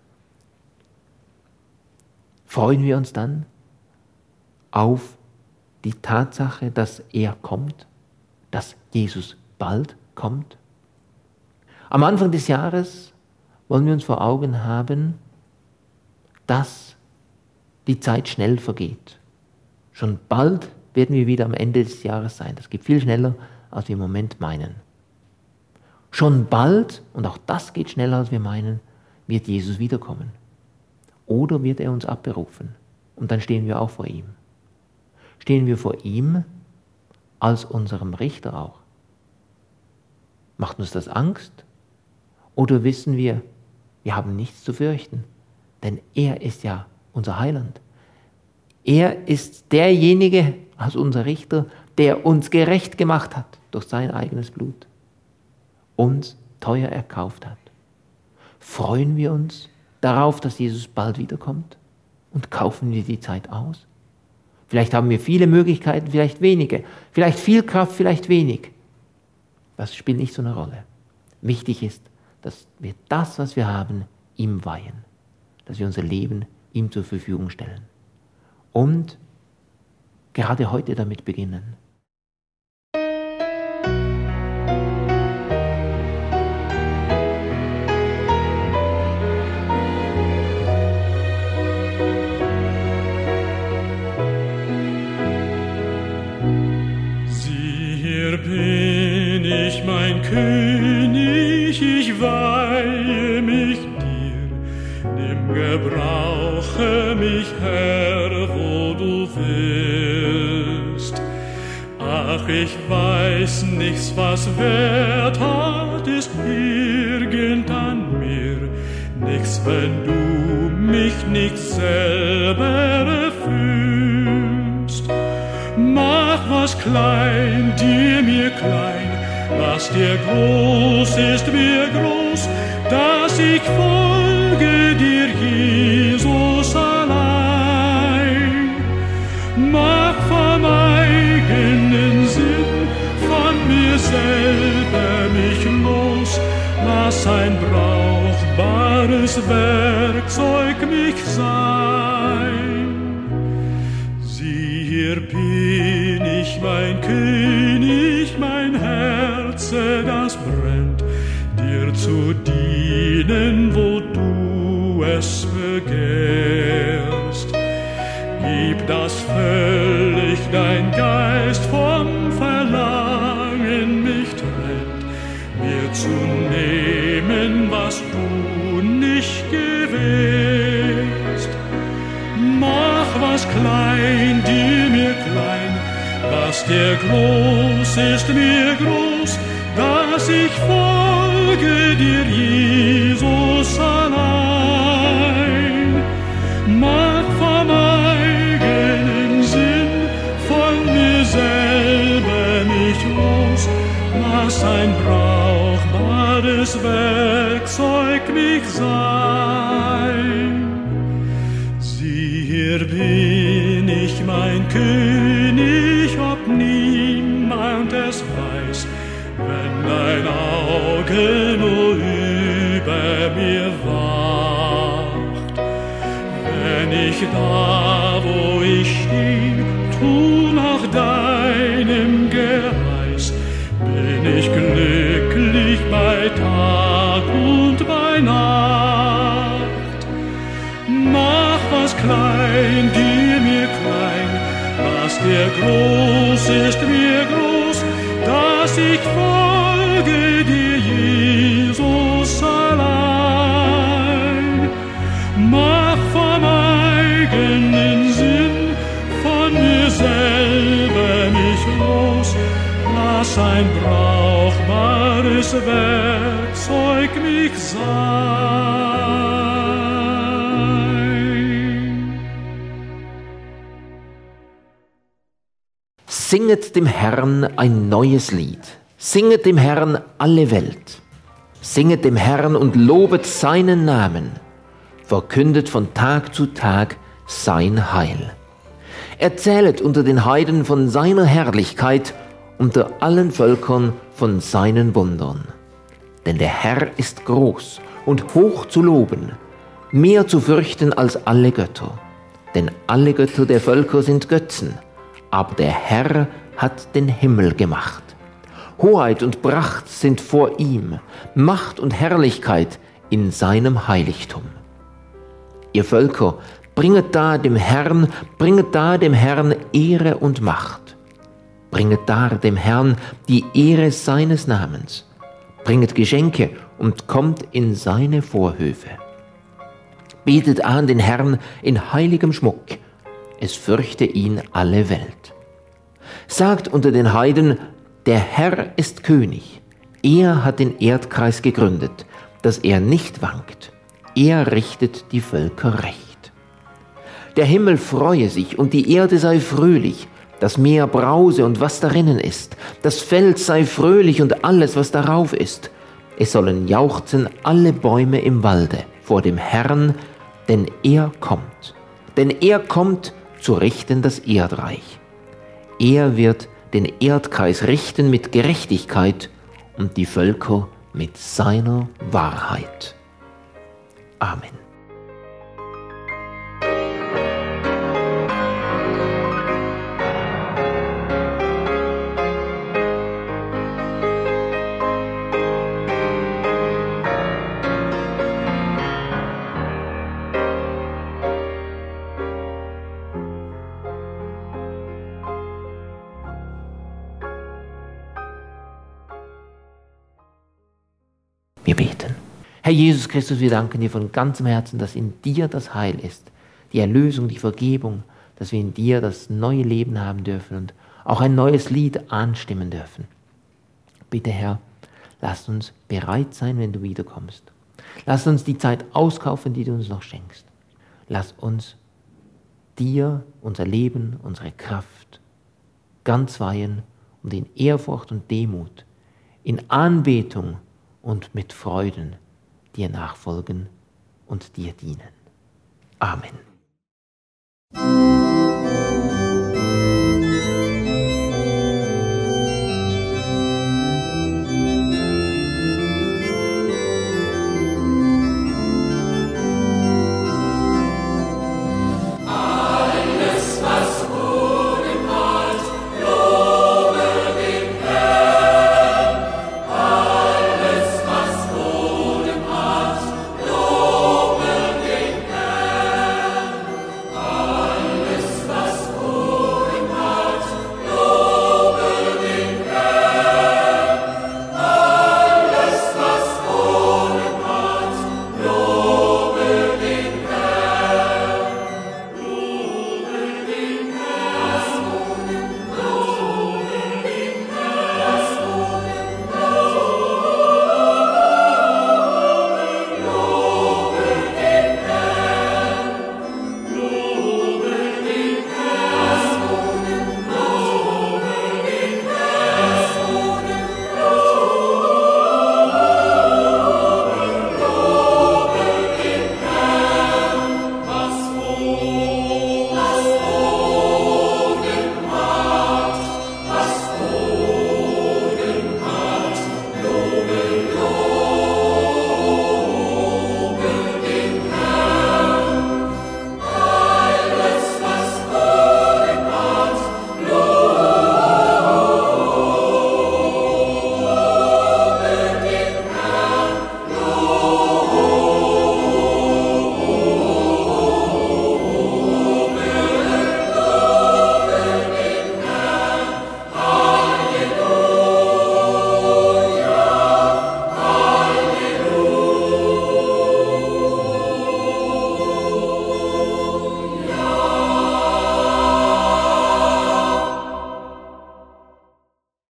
Freuen wir uns dann auf die Tatsache, dass er kommt, dass Jesus bald kommt? Am Anfang des Jahres wollen wir uns vor Augen haben, dass die Zeit schnell vergeht. Schon bald werden wir wieder am Ende des Jahres sein. Das geht viel schneller, als wir im Moment meinen. Schon bald, und auch das geht schneller, als wir meinen, wird Jesus wiederkommen. Oder wird er uns abberufen. Und dann stehen wir auch vor ihm. Stehen wir vor ihm als unserem Richter auch. Macht uns das Angst? Oder wissen wir, wir haben nichts zu fürchten? Denn er ist ja unser Heiland. Er ist derjenige, als unser Richter, der uns gerecht gemacht hat durch sein eigenes Blut. Uns teuer erkauft hat. Freuen wir uns darauf, dass Jesus bald wiederkommt? Und kaufen wir die Zeit aus? Vielleicht haben wir viele Möglichkeiten, vielleicht wenige. Vielleicht viel Kraft, vielleicht wenig. Das spielt nicht so eine Rolle. Wichtig ist, dass wir das, was wir haben, ihm weihen. Dass wir unser Leben ihm zur Verfügung stellen. Und gerade heute damit beginnen. Hier bin ich, mein König, ich weihe mich dir, nimm gebrauche mich, Herr, wo du willst. Ach, ich weiß nichts, was Wert hat, ist irgend an mir, nichts, wenn du mich nicht selber erfüllst. Mach was klein, dir mir klein, was dir groß ist, mir groß, dass ich folge dir, Jesus allein. Mach vom eigenen Sinn, von mir selber mich los, lass ein Brauch brauchbares Werkzeug mich sein. Sieh, hier bin ich, mein König, mein Herze, das brennt, dir zu dienen, wo du es begehrst. Gib das völlig dein Geist vom Verlangen mich trennt, mir zu nehmen, was du nicht gewährst. Mach was klein, dir mir klein, was dir groß ist, mir groß, dass ich folge dir, Jesus allein. Mach vom eigenen Sinn, von mir selber mich los, lass ein brauchbares Werkzeug mich sein. Sieh, hier bin ich, mein König, ob niemand es weiß, wenn dein Auge nur über mir wacht. Wenn ich da, wo ich steh, tu nach deinem Geheiß, bin ich glücklich bei Tag und bei Nacht. Mach was klein, dir mir klein, was dir groß ist, mir groß, dass ich folge dir, Jesus allein. Mach vom eigenen Sinn, von mir selber mich los, lass ein brauchbares Werkzeug mich sein. Singet dem Herrn ein neues Lied. Singet dem Herrn alle Welt. Singet dem Herrn und lobet seinen Namen. Verkündet von Tag zu Tag sein Heil. Erzählet unter den Heiden von seiner Herrlichkeit, unter allen Völkern von seinen Wundern. Denn der Herr ist groß und hoch zu loben, mehr zu fürchten als alle Götter. Denn alle Götter der Völker sind Götzen, aber der Herr hat den Himmel gemacht. Hoheit und Pracht sind vor ihm, Macht und Herrlichkeit in seinem Heiligtum. Ihr Völker, bringet da dem Herrn Ehre und Macht. Bringet dar dem Herrn die Ehre seines Namens. Bringet Geschenke und kommt in seine Vorhöfe. Betet an den Herrn in heiligem Schmuck, es fürchte ihn alle Welt. Sagt unter den Heiden, der Herr ist König, er hat den Erdkreis gegründet, dass er nicht wankt, er richtet die Völker recht. Der Himmel freue sich und die Erde sei fröhlich, das Meer brause und was darinnen ist, das Feld sei fröhlich und alles, was darauf ist. Es sollen jauchzen alle Bäume im Walde vor dem Herrn, denn er kommt zu richten das Erdreich. Er wird den Erdkreis richten mit Gerechtigkeit und die Völker mit seiner Wahrheit. Amen. Wir beten. Herr Jesus Christus, wir danken dir von ganzem Herzen, dass in dir das Heil ist, die Erlösung, die Vergebung, dass wir in dir das neue Leben haben dürfen und auch ein neues Lied anstimmen dürfen. Bitte, Herr, lasst uns bereit sein, wenn du wiederkommst. Lass uns die Zeit auskaufen, die du uns noch schenkst. Lass uns dir unser Leben, unsere Kraft ganz weihen und in Ehrfurcht und Demut, in Anbetung und mit Freuden dir nachfolgen und dir dienen. Amen.